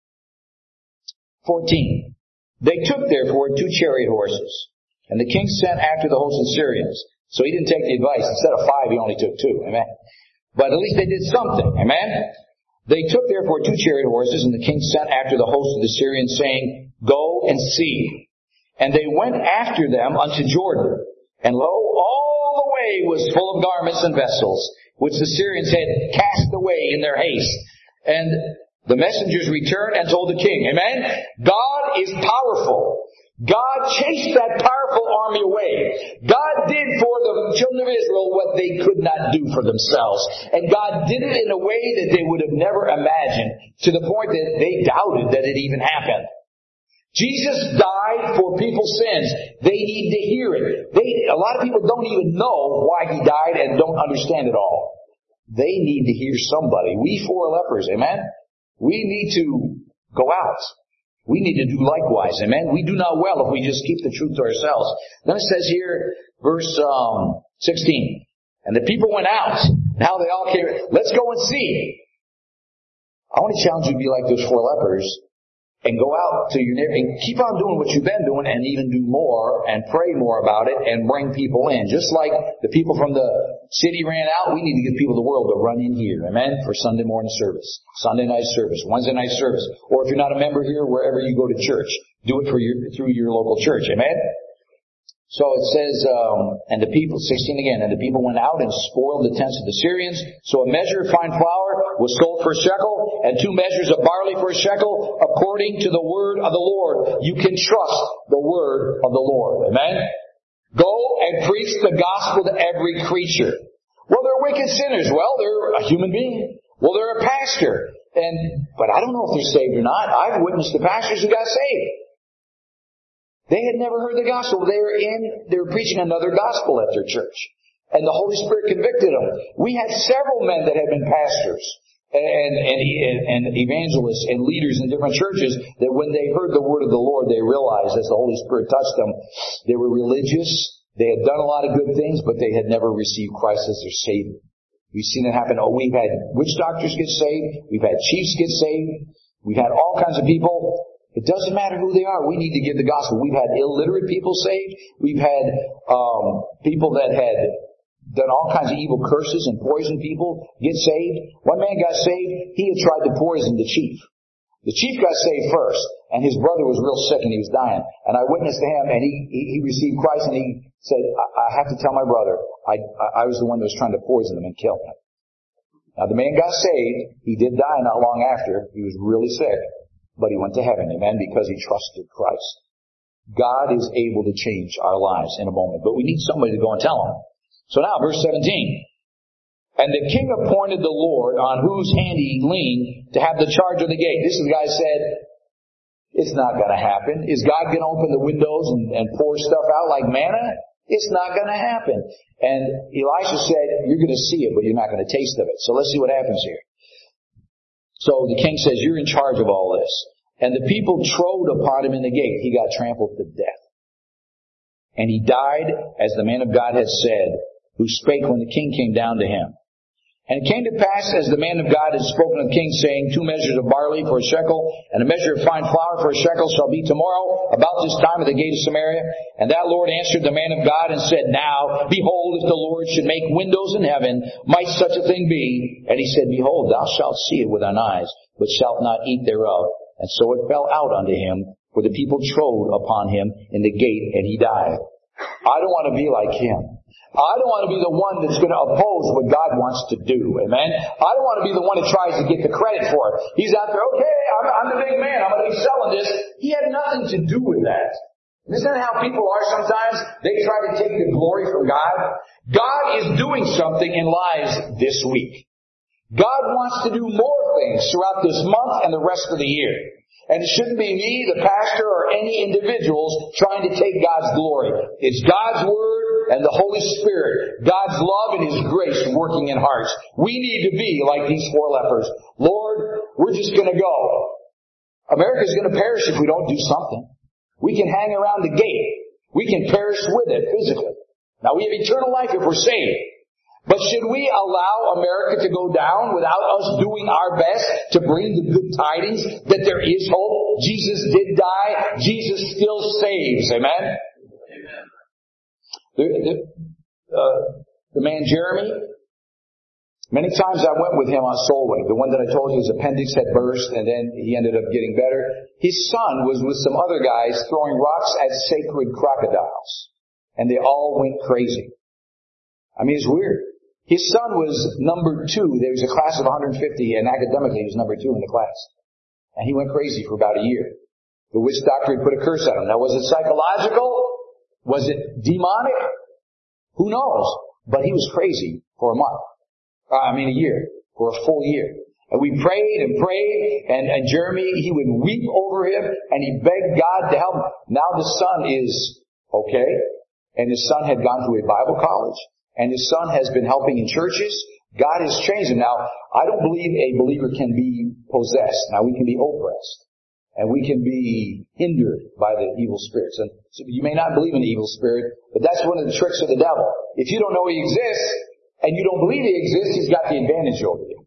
14. They took therefore 2 chariot horses, and the king sent after the host of the Syrians. So he didn't take the advice. Instead of 5, he only took 2. Amen. But at least they did something. Amen. They took therefore 2 chariot horses, and the king sent after the host of the Syrians, saying, Go and see. And they went after them unto Jordan. And lo, all the way was full of garments and vessels, which the Syrians had cast away in their haste. And the messengers returned and told the king. Amen. God is powerful. God chased that powerful army away. God did for the children of Israel what they could not do for themselves. And God did it in a way that they would have never imagined, to the point that they doubted that it even happened. Jesus died for people's sins. They need to hear it. A lot of people don't even know why He died and don't understand it all. They need to hear somebody. We four lepers, amen? We need to go out. We need to do likewise, amen? We do not well if we just keep the truth to ourselves. Then it says here, verse 16, and the people went out. Now they all came. Let's go and see. I want to challenge you to be like those four lepers and go out to your neighbor and keep on doing what you've been doing and even do more and pray more about it and bring people in. Just like the people from the city ran out, we need to give people the world to run in here, amen, for Sunday morning service, Sunday night service, Wednesday night service. Or if you're not a member here, wherever you go to church, do it through your local church, amen? So it says, and the people, 16 again, and the people went out and spoiled the tents of the Syrians. So a measure of fine flour was sold for a shekel, and 2 measures of barley for a shekel, according to the word of the Lord. You can trust the word of the Lord. Amen? Go and preach the gospel to every creature. Well, they're wicked sinners. Well, they're a human being. Well, they're a pastor. But I don't know if they're saved or not. I've witnessed the pastors who got saved. They had never heard the gospel. They were preaching another gospel at their church. And the Holy Spirit convicted them. We had several men that had been pastors and evangelists and leaders in different churches that when they heard the word of the Lord, they realized as the Holy Spirit touched them, they were religious. They had done a lot of good things, but they had never received Christ as their Savior. We've seen it happen. We've had witch doctors get saved. We've had chiefs get saved. We've had all kinds of people. It doesn't matter who they are. We need to give the gospel. We've had illiterate people saved. We've had people that had done all kinds of evil curses and poisoned people get saved. One man got saved. He had tried to poison the chief. The chief got saved first, and his brother was real sick and he was dying. And I witnessed to him, and he received Christ, and he said, I have to tell my brother, I was the one that was trying to poison him and kill him. Now the man got saved. He did die not long after. He was really sick. But he went to heaven, amen, because he trusted Christ. God is able to change our lives in a moment. But we need somebody to go and tell him. So now, verse 17. And the king appointed the Lord, on whose hand he leaned, to have the charge of the gate. This is the guy said, it's not going to happen. Is God going to open the windows and pour stuff out like manna? It's not going to happen. And Elisha said, you're going to see it, but you're not going to taste of it. So let's see what happens here. So the king says, you're in charge of all this. And the people trode upon him in the gate. He got trampled to death. And he died, as the man of God had said, who spake when the king came down to him. And it came to pass, as the man of God had spoken to the king, saying, 2 measures of barley for a shekel, and a measure of fine flour for a shekel shall be tomorrow, about this time at the gate of Samaria. And that Lord answered the man of God and said, Now, behold, if the Lord should make windows in heaven, might such a thing be? And he said, Behold, thou shalt see it with thine eyes, but shalt not eat thereof. And so it fell out unto him, for the people trode upon him in the gate, and he died. I don't want to be like him. I don't want to be the one that's going to oppose what God wants to do. Amen? I don't want to be the one that tries to get the credit for it. He's out there, okay, I'm the big man. I'm going to be selling this. He had nothing to do with that. Isn't that how people are sometimes? They try to take the glory from God. God is doing something in lives this week. God wants to do more things throughout this month and the rest of the year. And it shouldn't be me, the pastor, or any individuals trying to take God's glory. It's God's Word and the Holy Spirit, God's love and His grace working in hearts. We need to be like these 4 lepers. Lord, we're just going to go. America's going to perish if we don't do something. We can hang around the gate. We can perish with it physically. Now we have eternal life if we're saved. But should we allow America to go down without us doing our best to bring the good tidings that there is hope? Jesus did die. Jesus still saves. Amen? Amen. The man Jeremy, many times I went with him on Soul Winning. The one that I told you his appendix had burst and then he ended up getting better. His son was with some other guys throwing rocks at sacred crocodiles. And they all went crazy. I mean, it's weird. His son was number 2. There was a class of 150, and academically he was number 2 in the class. And he went crazy for about a year. The witch doctor had put a curse on him. Now, was it psychological? Was it demonic? Who knows? But he was crazy for a year, for a full year. And we prayed and prayed, and Jeremy, he would weep over him, and he begged God to help him. Now the son is okay, and his son had gone to a Bible college, and his son has been helping in churches. God has changed him. Now, I don't believe a believer can be possessed. Now, we can be oppressed, and we can be hindered by the evil spirits. And so you may not believe in the evil spirit, but that's one of the tricks of the devil. If you don't know he exists, and you don't believe he exists, he's got the advantage over you.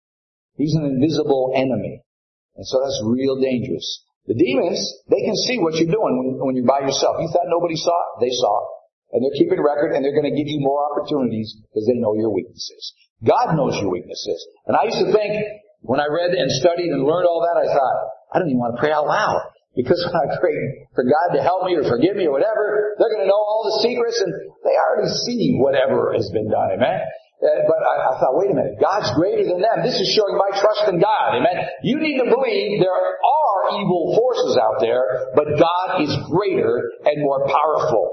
He's an invisible enemy. And so that's real dangerous. The demons, they can see what you're doing when you're by yourself. You thought nobody saw it? They saw it. And they're keeping record, and they're going to give you more opportunities because they know your weaknesses. God knows your weaknesses. And I used to think, when I read and studied and learned all that, I thought, I don't even want to pray out loud. Because when I pray for God to help me or forgive me or whatever, they're going to know all the secrets, and they already see whatever has been done. Amen? But I thought, wait a minute, God's greater than them. This is showing my trust in God. Amen? You need to believe there are evil forces out there, but God is greater and more powerful.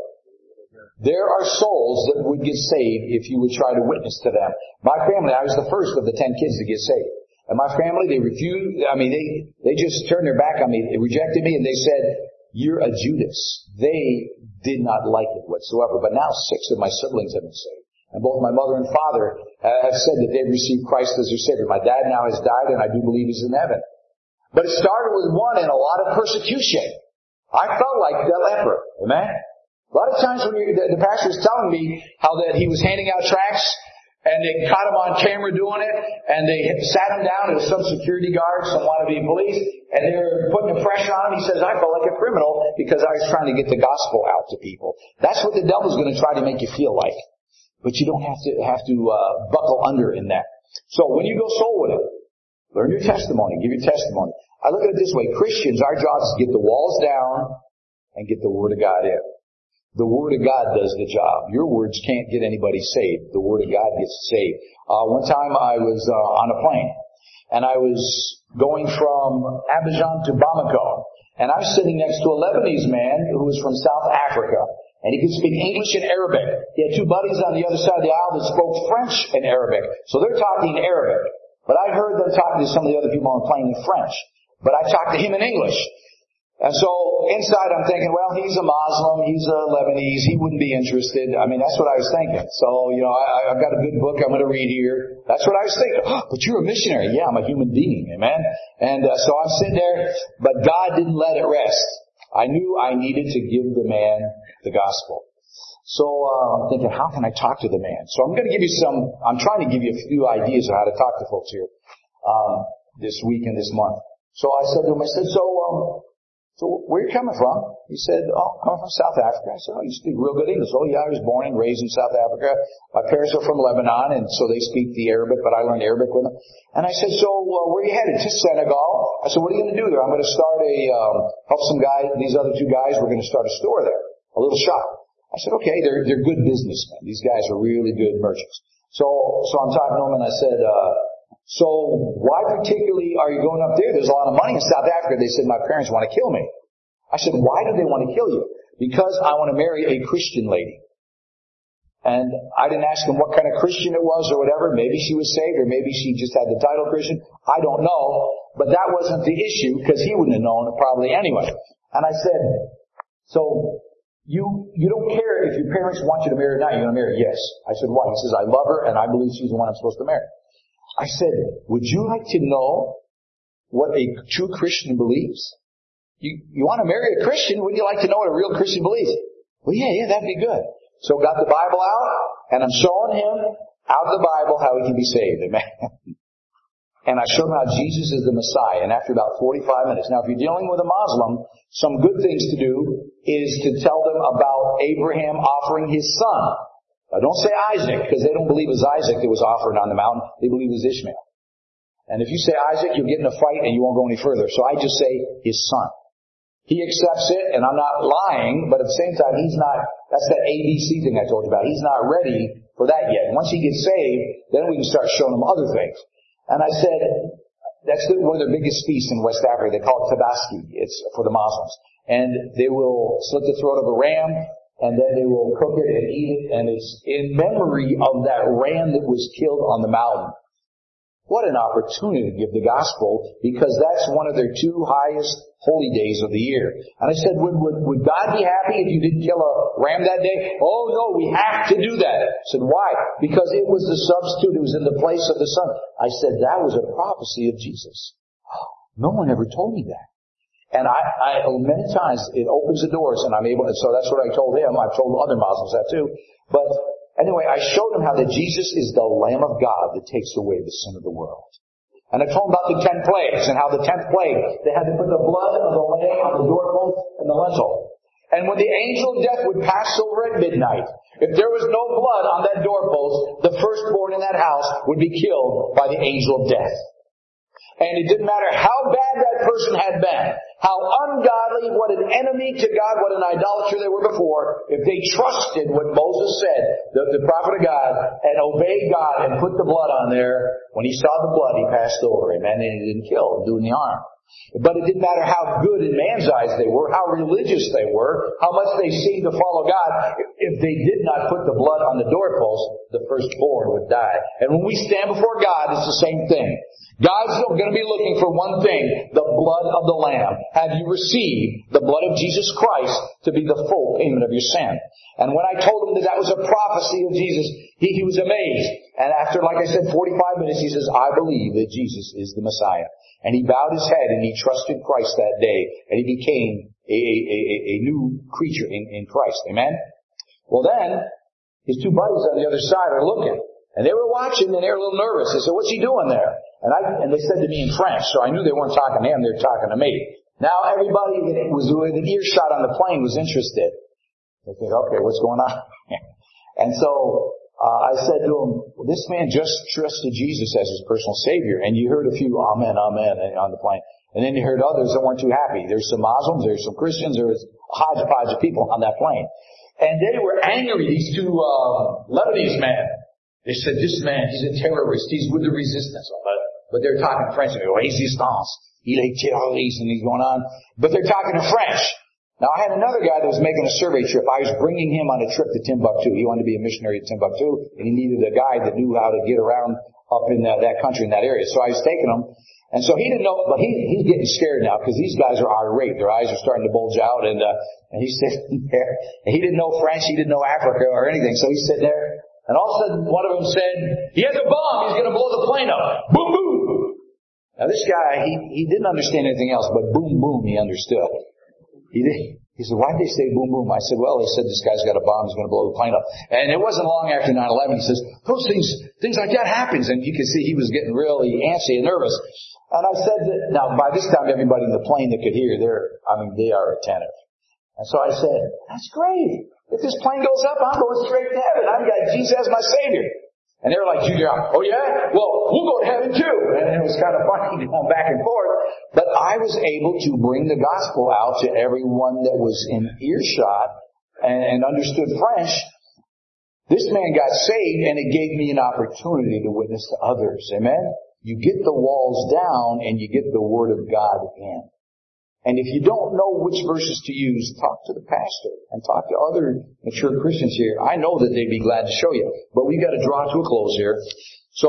There are souls that would get saved if you would try to witness to them. My family, I was the first of the 10 kids to get saved. And my family, they refused, they just turned their back on me. They rejected me, and they said, you're a Judas. They did not like it whatsoever. But now 6 of my siblings have been saved. And both my mother and father have said that they've received Christ as their Savior. My dad now has died, and I do believe he's in heaven. But it started with one and a lot of persecution. I felt like that leper. Amen? A lot of times when the pastor was telling me how that he was handing out tracts, and they caught him on camera doing it, and they sat him down. It was some security guard, some wannabe police, and they were putting the pressure on him. He says, I felt like a criminal because I was trying to get the gospel out to people. That's what the devil's going to try to make you feel like. But you don't have to buckle under in that. So when you go soul winning, learn your testimony, give your testimony. I look at it this way. Christians, our job is to get the walls down and get the Word of God in. The Word of God does the job. Your words can't get anybody saved. The Word of God gets saved. One time I was on a plane, and I was going from Abidjan to Bamako, and I was sitting next to a Lebanese man who was from South Africa, and he could speak English and Arabic. He had 2 buddies on the other side of the aisle that spoke French and Arabic. So they're talking Arabic. But I heard them talking to some of the other people on the plane in French. But I talked to him in English. And so inside I'm thinking, well, he's a Muslim, he's a Lebanese, he wouldn't be interested. That's what I was thinking. So, I've got a good book I'm going to read here. That's what I was thinking. Oh, but you're a missionary. Yeah, I'm a human being, amen? And so I'm sitting there, but God didn't let it rest. I knew I needed to give the man the gospel. So I'm thinking, how can I talk to the man? So I'm trying to give you a few ideas of how to talk to folks here this week and this month. So I said to him, so where are you coming from? He said, I'm coming from South Africa. I said, you speak real good English. Oh, yeah, I was born and raised in South Africa. My parents are from Lebanon, and so they speak the Arabic, but I learned Arabic with them. And I said, so where are you headed? To Senegal. I said, what are you going to do there? I'm going to start help some guy, these other 2 guys, we're going to start a store there, a little shop. I said, okay, they're good businessmen. These guys are really good merchants. So I'm talking to them, and I said, so why particularly are you going up there? There's a lot of money in South Africa. They said, my parents want to kill me. I said, why do they want to kill you? Because I want to marry a Christian lady. And I didn't ask them what kind of Christian it was or whatever. Maybe she was saved, or maybe she just had the title Christian. I don't know. But that wasn't the issue, because he wouldn't have known probably anyway. And I said, so you don't care if your parents want you to marry or not. You're going to marry? Yes. I said, why? He says, I love her, and I believe she's the one I'm supposed to marry. I said, would you like to know what a true Christian believes? You want to marry a Christian, wouldn't you like to know what a real Christian believes? Well, yeah, that'd be good. So got the Bible out, and I'm showing him out of the Bible how he can be saved. Amen. And I showed him how Jesus is the Messiah, and after about 45 minutes. Now, if you're dealing with a Muslim, some good things to do is to tell them about Abraham offering his son. Now, don't say Isaac, because they don't believe it was Isaac that was offered on the mountain. They believe it was Ishmael. And if you say Isaac, you'll get in a fight and you won't go any further. So I just say his son. He accepts it, and I'm not lying, but at the same time, he's not, that's that ABC thing I told you about. He's not ready for that yet. Once he gets saved, then we can start showing him other things. And I said, that's one of their biggest feasts in West Africa. They call it tabaski. It's for the Muslims. And they will slit the throat of a ram, and then they will cook it and eat it, and it's in memory of that ram that was killed on the mountain. What an opportunity to give the gospel, because that's one of their two highest holy days of the year. And I said, would God be happy if you didn't kill a ram that day? Oh no, we have to do that. I said, why? Because it was the substitute. It was in the place of the Son. I said, that was a prophecy of Jesus. No one ever told me that. And I many times, it opens the doors, and I'm able, and so that's what I told him. I've told other Muslims that too. But anyway, I showed him how that Jesus is the Lamb of God that takes away the sin of the world. And I told him about the 10 plagues, and how the 10th plague, they had to put the blood of the lamb on the doorpost and the lintel. And when the angel of death would pass over at midnight, if there was no blood on that doorpost, the firstborn in that house would be killed by the angel of death. And it didn't matter how bad that person had been, how ungodly, what an enemy to God, what an idolater they were before, if they trusted what Moses said, the prophet of God, and obeyed God and put the blood on there, when he saw the blood, he passed over him, and he didn't kill, do any harm. But it didn't matter how good in man's eyes they were, how religious they were, how much they seemed to follow God. If they did not put the blood on the doorpost, the firstborn would die. And when we stand before God, it's the same thing. God's going to be looking for one thing, the blood of the Lamb. Have you received the blood of Jesus Christ to be the full payment of your sin? And when I told him that was a prophecy of Jesus, he was amazed. And after, like I said, 45 minutes, he says, I believe that Jesus is the Messiah. And he bowed his head and he trusted Christ that day. And he became a new creature in Christ. Amen? Well then, his two buddies on the other side are looking. And they were watching and they were a little nervous. They said, what's he doing there? And they said to me in French, so I knew they weren't talking to him, they were talking to me. Now everybody that was with an earshot on the plane was interested. They think, okay, what's going on? And so I said to him, well, this man just trusted Jesus as his personal Savior. And you heard a few amen, amen on the plane. And then you heard others that weren't too happy. There's some Muslims, there's some Christians, there was a hodgepodge of people on that plane. And they were angry, these two Lebanese men. They said, this man, he's a terrorist, he's with the resistance. But they're talking French. They go, résistance, il est terroriste, and he's going on. But they're talking in French. Now, I had another guy that was making a survey trip. I was bringing him on a trip to Timbuktu. He wanted to be a missionary at Timbuktu, and he needed a guide that knew how to get around up in that country, in that area. So I was taking him. And so he didn't know, but he's getting scared now because these guys are irate. Their eyes are starting to bulge out, and he's sitting there. And he didn't know French. He didn't know Africa or anything. So he's sitting there. And all of a sudden, one of them said, he has a bomb. He's going to blow the plane up. Boom, boom. Now this guy, he didn't understand anything else, but boom, boom, he understood. He said, why'd they say boom, boom? I said, well, they said this guy's got a bomb. He's going to blow the plane up. And it wasn't long after 9/11. He says, those things like that happens. And you can see he was getting really antsy and nervous. And I said that, now by this time everybody in the plane that could hear, they are attentive. And so I said, that's great. If this plane goes up, I'm going straight to heaven. I've got Jesus as my Savior. And they were like, oh yeah? Well, we'll go to heaven too. And it was kind of funny going back and forth. But I was able to bring the gospel out to everyone that was in earshot and understood French. This man got saved, and it gave me an opportunity to witness to others. Amen? You get the walls down, and you get the Word of God in. And if you don't know which verses to use, talk to the pastor and talk to other mature Christians here. I know that they'd be glad to show you. But we've got to draw to a close here. So,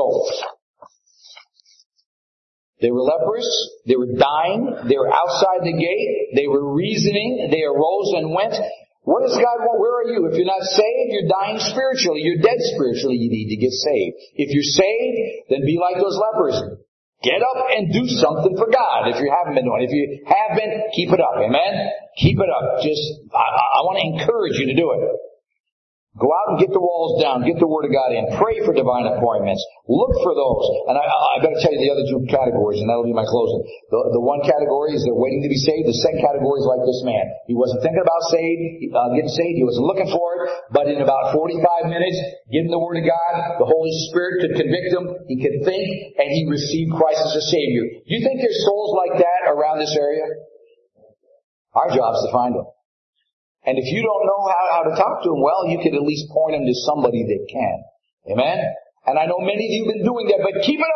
they were leprous. They were dying. They were outside the gate. They were reasoning. They arose and went. What does God want? Where are you? If you're not saved, you're dying spiritually. You're dead spiritually. You need to get saved. If you're saved, then be like those lepers. Get up and do something for God if you haven't been doing it. If you have been, keep it up. Amen? Keep it up. I want to encourage you to do it. Go out and get the walls down. Get the Word of God in. Pray for divine appointments. Look for those. And I better tell you the other two categories, and that'll be my closing. The one category is they're waiting to be saved. The second category is like this man. He wasn't thinking about getting saved. He wasn't looking for it. But in about 45 minutes, given the Word of God, the Holy Spirit could convict him. He could think, and he received Christ as a Savior. Do you think there's souls like that around this area? Our job is to find them. And if you don't know how to talk to them, well, you could at least point them to somebody that can. Amen? And I know many of you have been doing that, but keep it up.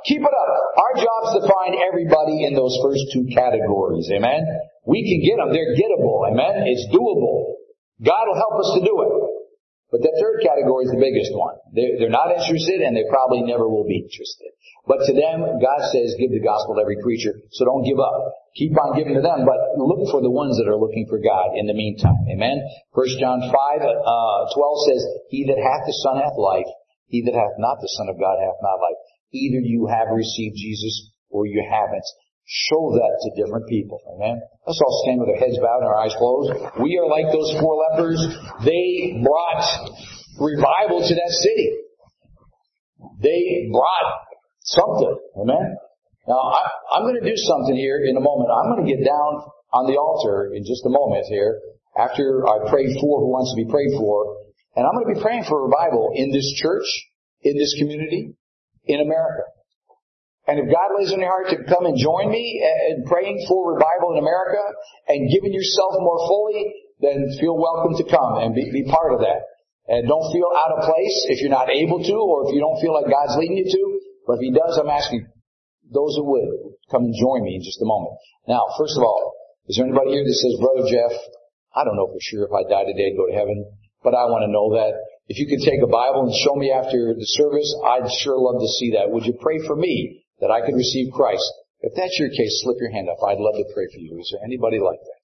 Keep it up. Our job's to find everybody in those first two categories. Amen? We can get them. They're gettable. Amen? It's doable. God will help us to do it. But that third category is the biggest one. They're not interested, and they probably never will be interested. But to them, God says, give the gospel to every creature, so don't give up. Keep on giving to them, but look for the ones that are looking for God in the meantime. Amen? 1 John 5:12 says, he that hath the Son hath life, he that hath not the Son of God hath not life. Either you have received Jesus or you haven't. Show that to different people. Amen? Let's all stand with our heads bowed and our eyes closed. We are like those four lepers. They brought revival to that city. They brought something. Amen? Now, I'm going to do something here in a moment. I'm going to get down on the altar in just a moment here after I pray for who wants to be prayed for. And I'm going to be praying for revival in this church, in this community, in America. And if God lays on your heart to come and join me in praying for revival in America and giving yourself more fully, then feel welcome to come and be part of that. And don't feel out of place if you're not able to, or if you don't feel like God's leading you to. But if He does, I'm asking those who would come and join me in just a moment. Now, first of all, is there anybody here that says, Brother Jeff, I don't know for sure if I die today I'd go to heaven, but I want to know that. If you could take a Bible and show me after the service, I'd sure love to see that. Would you pray for me that I could receive Christ? If that's your case, slip your hand up. I'd love to pray for you. Is there anybody like that?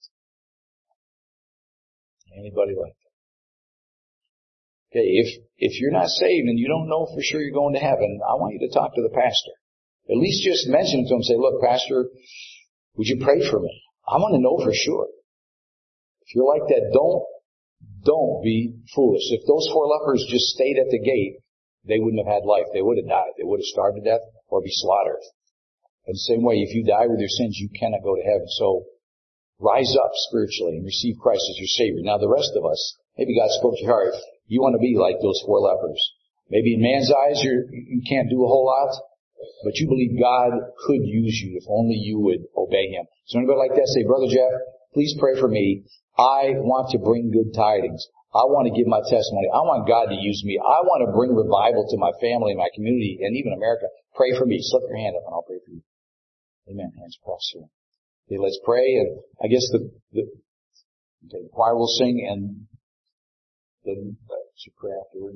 Anybody like that? Okay, if you're not saved and you don't know for sure you're going to heaven, I want you to talk to the pastor. At least just mention it to him. Say, look, Pastor, would you pray for me? I want to know for sure. If you're like that, don't be foolish. If those four lepers just stayed at the gate, they wouldn't have had life. They would have died. They would have starved to death or be slaughtered. In the same way, if you die with your sins, you cannot go to heaven. So rise up spiritually and receive Christ as your Savior. Now the rest of us, maybe God spoke to your heart. You want to be like those four lepers. Maybe in man's eyes you can't do a whole lot, but you believe God could use you if only you would obey Him. So anybody like that, say, Brother Jeff, please pray for me. I want to bring good tidings. I want to give my testimony. I want God to use me. I want to bring revival to my family, my community, and even America. Pray for me. Slip your hand up and I'll pray for you. Amen. Hands across here. Okay, let's pray. And I guess the choir will sing and then you pray afterwards.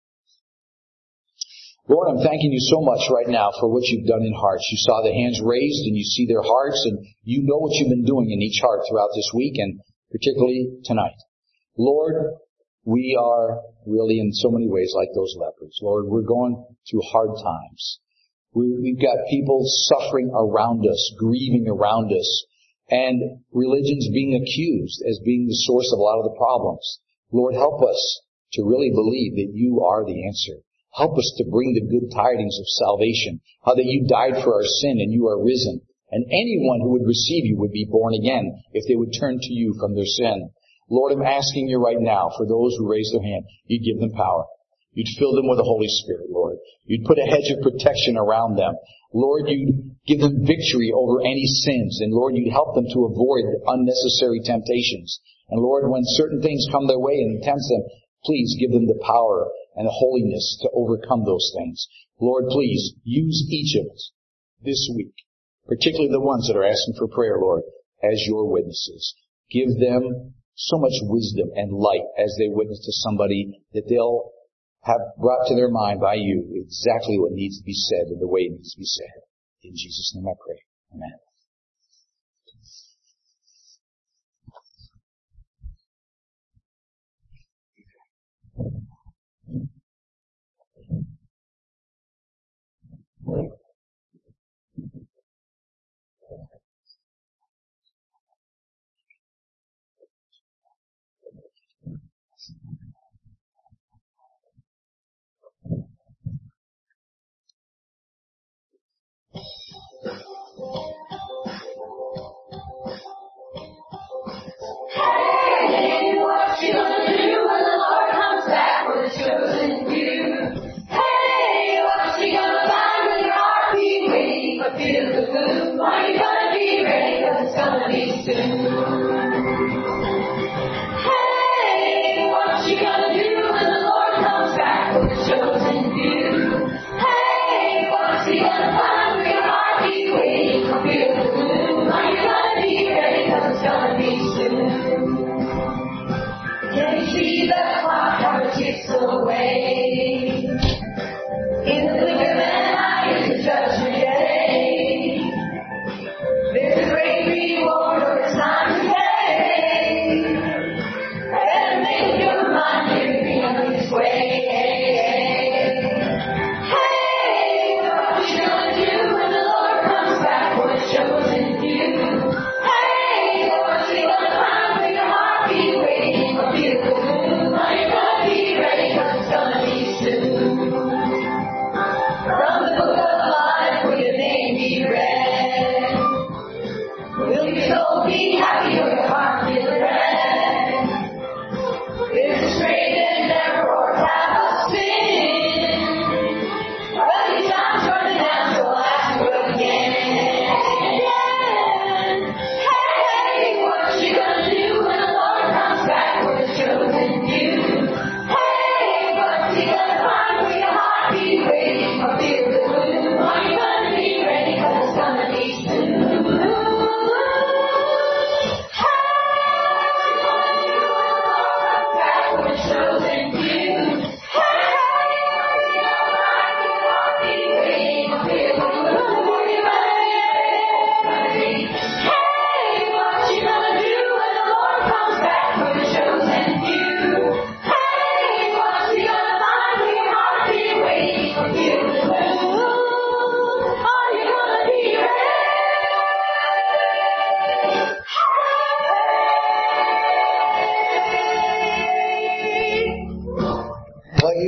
Lord, I'm thanking you so much right now for what you've done in hearts. You saw the hands raised and you see their hearts and you know what you've been doing in each heart throughout this week and particularly tonight. Lord, we are really in so many ways like those lepers. Lord, we're going through hard times. We've got people suffering around us, grieving around us, and religions being accused as being the source of a lot of the problems. Lord, help us to really believe that you are the answer. Help us to bring the good tidings of salvation, how that you died for our sin and you are risen. And anyone who would receive you would be born again if they would turn to you from their sin. Lord, I'm asking you right now for those who raise their hand, you'd give them power. You'd fill them with the Holy Spirit, Lord. You'd put a hedge of protection around them. Lord, you'd give them victory over any sins. And Lord, you'd help them to avoid unnecessary temptations. And Lord, when certain things come their way and tempt them, please give them the power and the holiness to overcome those things. Lord, please use each of us this week, particularly the ones that are asking for prayer, Lord, as your witnesses. Give them so much wisdom and light as they witness to somebody that they'll have brought to their mind by you exactly what needs to be said and the way it needs to be said. In Jesus' name I pray. Amen.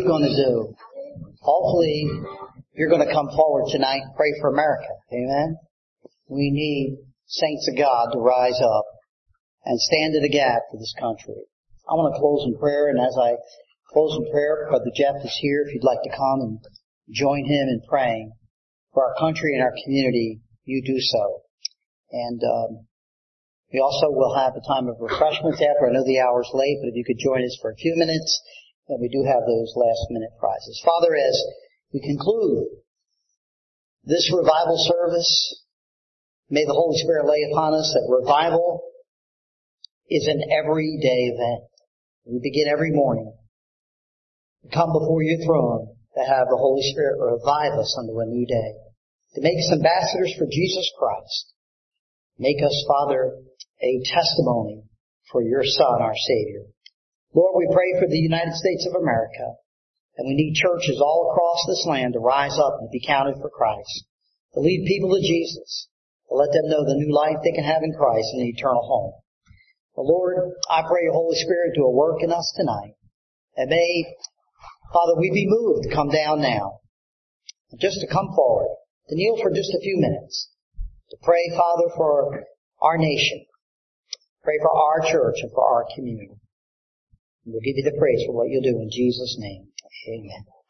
you going to do? Hopefully, you're going to come forward tonight and pray for America. Amen? We need saints of God to rise up and stand in the gap for this country. I want to close in prayer, and as I close in prayer, Brother Jeff is here. If you'd like to come and join him in praying for our country and our community, you do so. And we also will have a time of refreshments after. I know the hour's late, but if you could join us for a few minutes, and we do have those last-minute prizes. Father, as we conclude this revival service, may the Holy Spirit lay upon us that revival is an everyday event. We begin every morning to come before your throne to have the Holy Spirit revive us unto a new day, to make us ambassadors for Jesus Christ. Make us, Father, a testimony for your Son, our Savior. Lord, we pray for the United States of America, and we need churches all across this land to rise up and be counted for Christ, to lead people to Jesus, to let them know the new life they can have in Christ and an eternal home. Well, Lord, I pray your Holy Spirit do a work in us tonight, and may, Father, we be moved to come down now, just to come forward, to kneel for just a few minutes, to pray, Father, for our nation, pray for our church and for our community. We'll give you the praise for what you'll do in Jesus' name. Amen.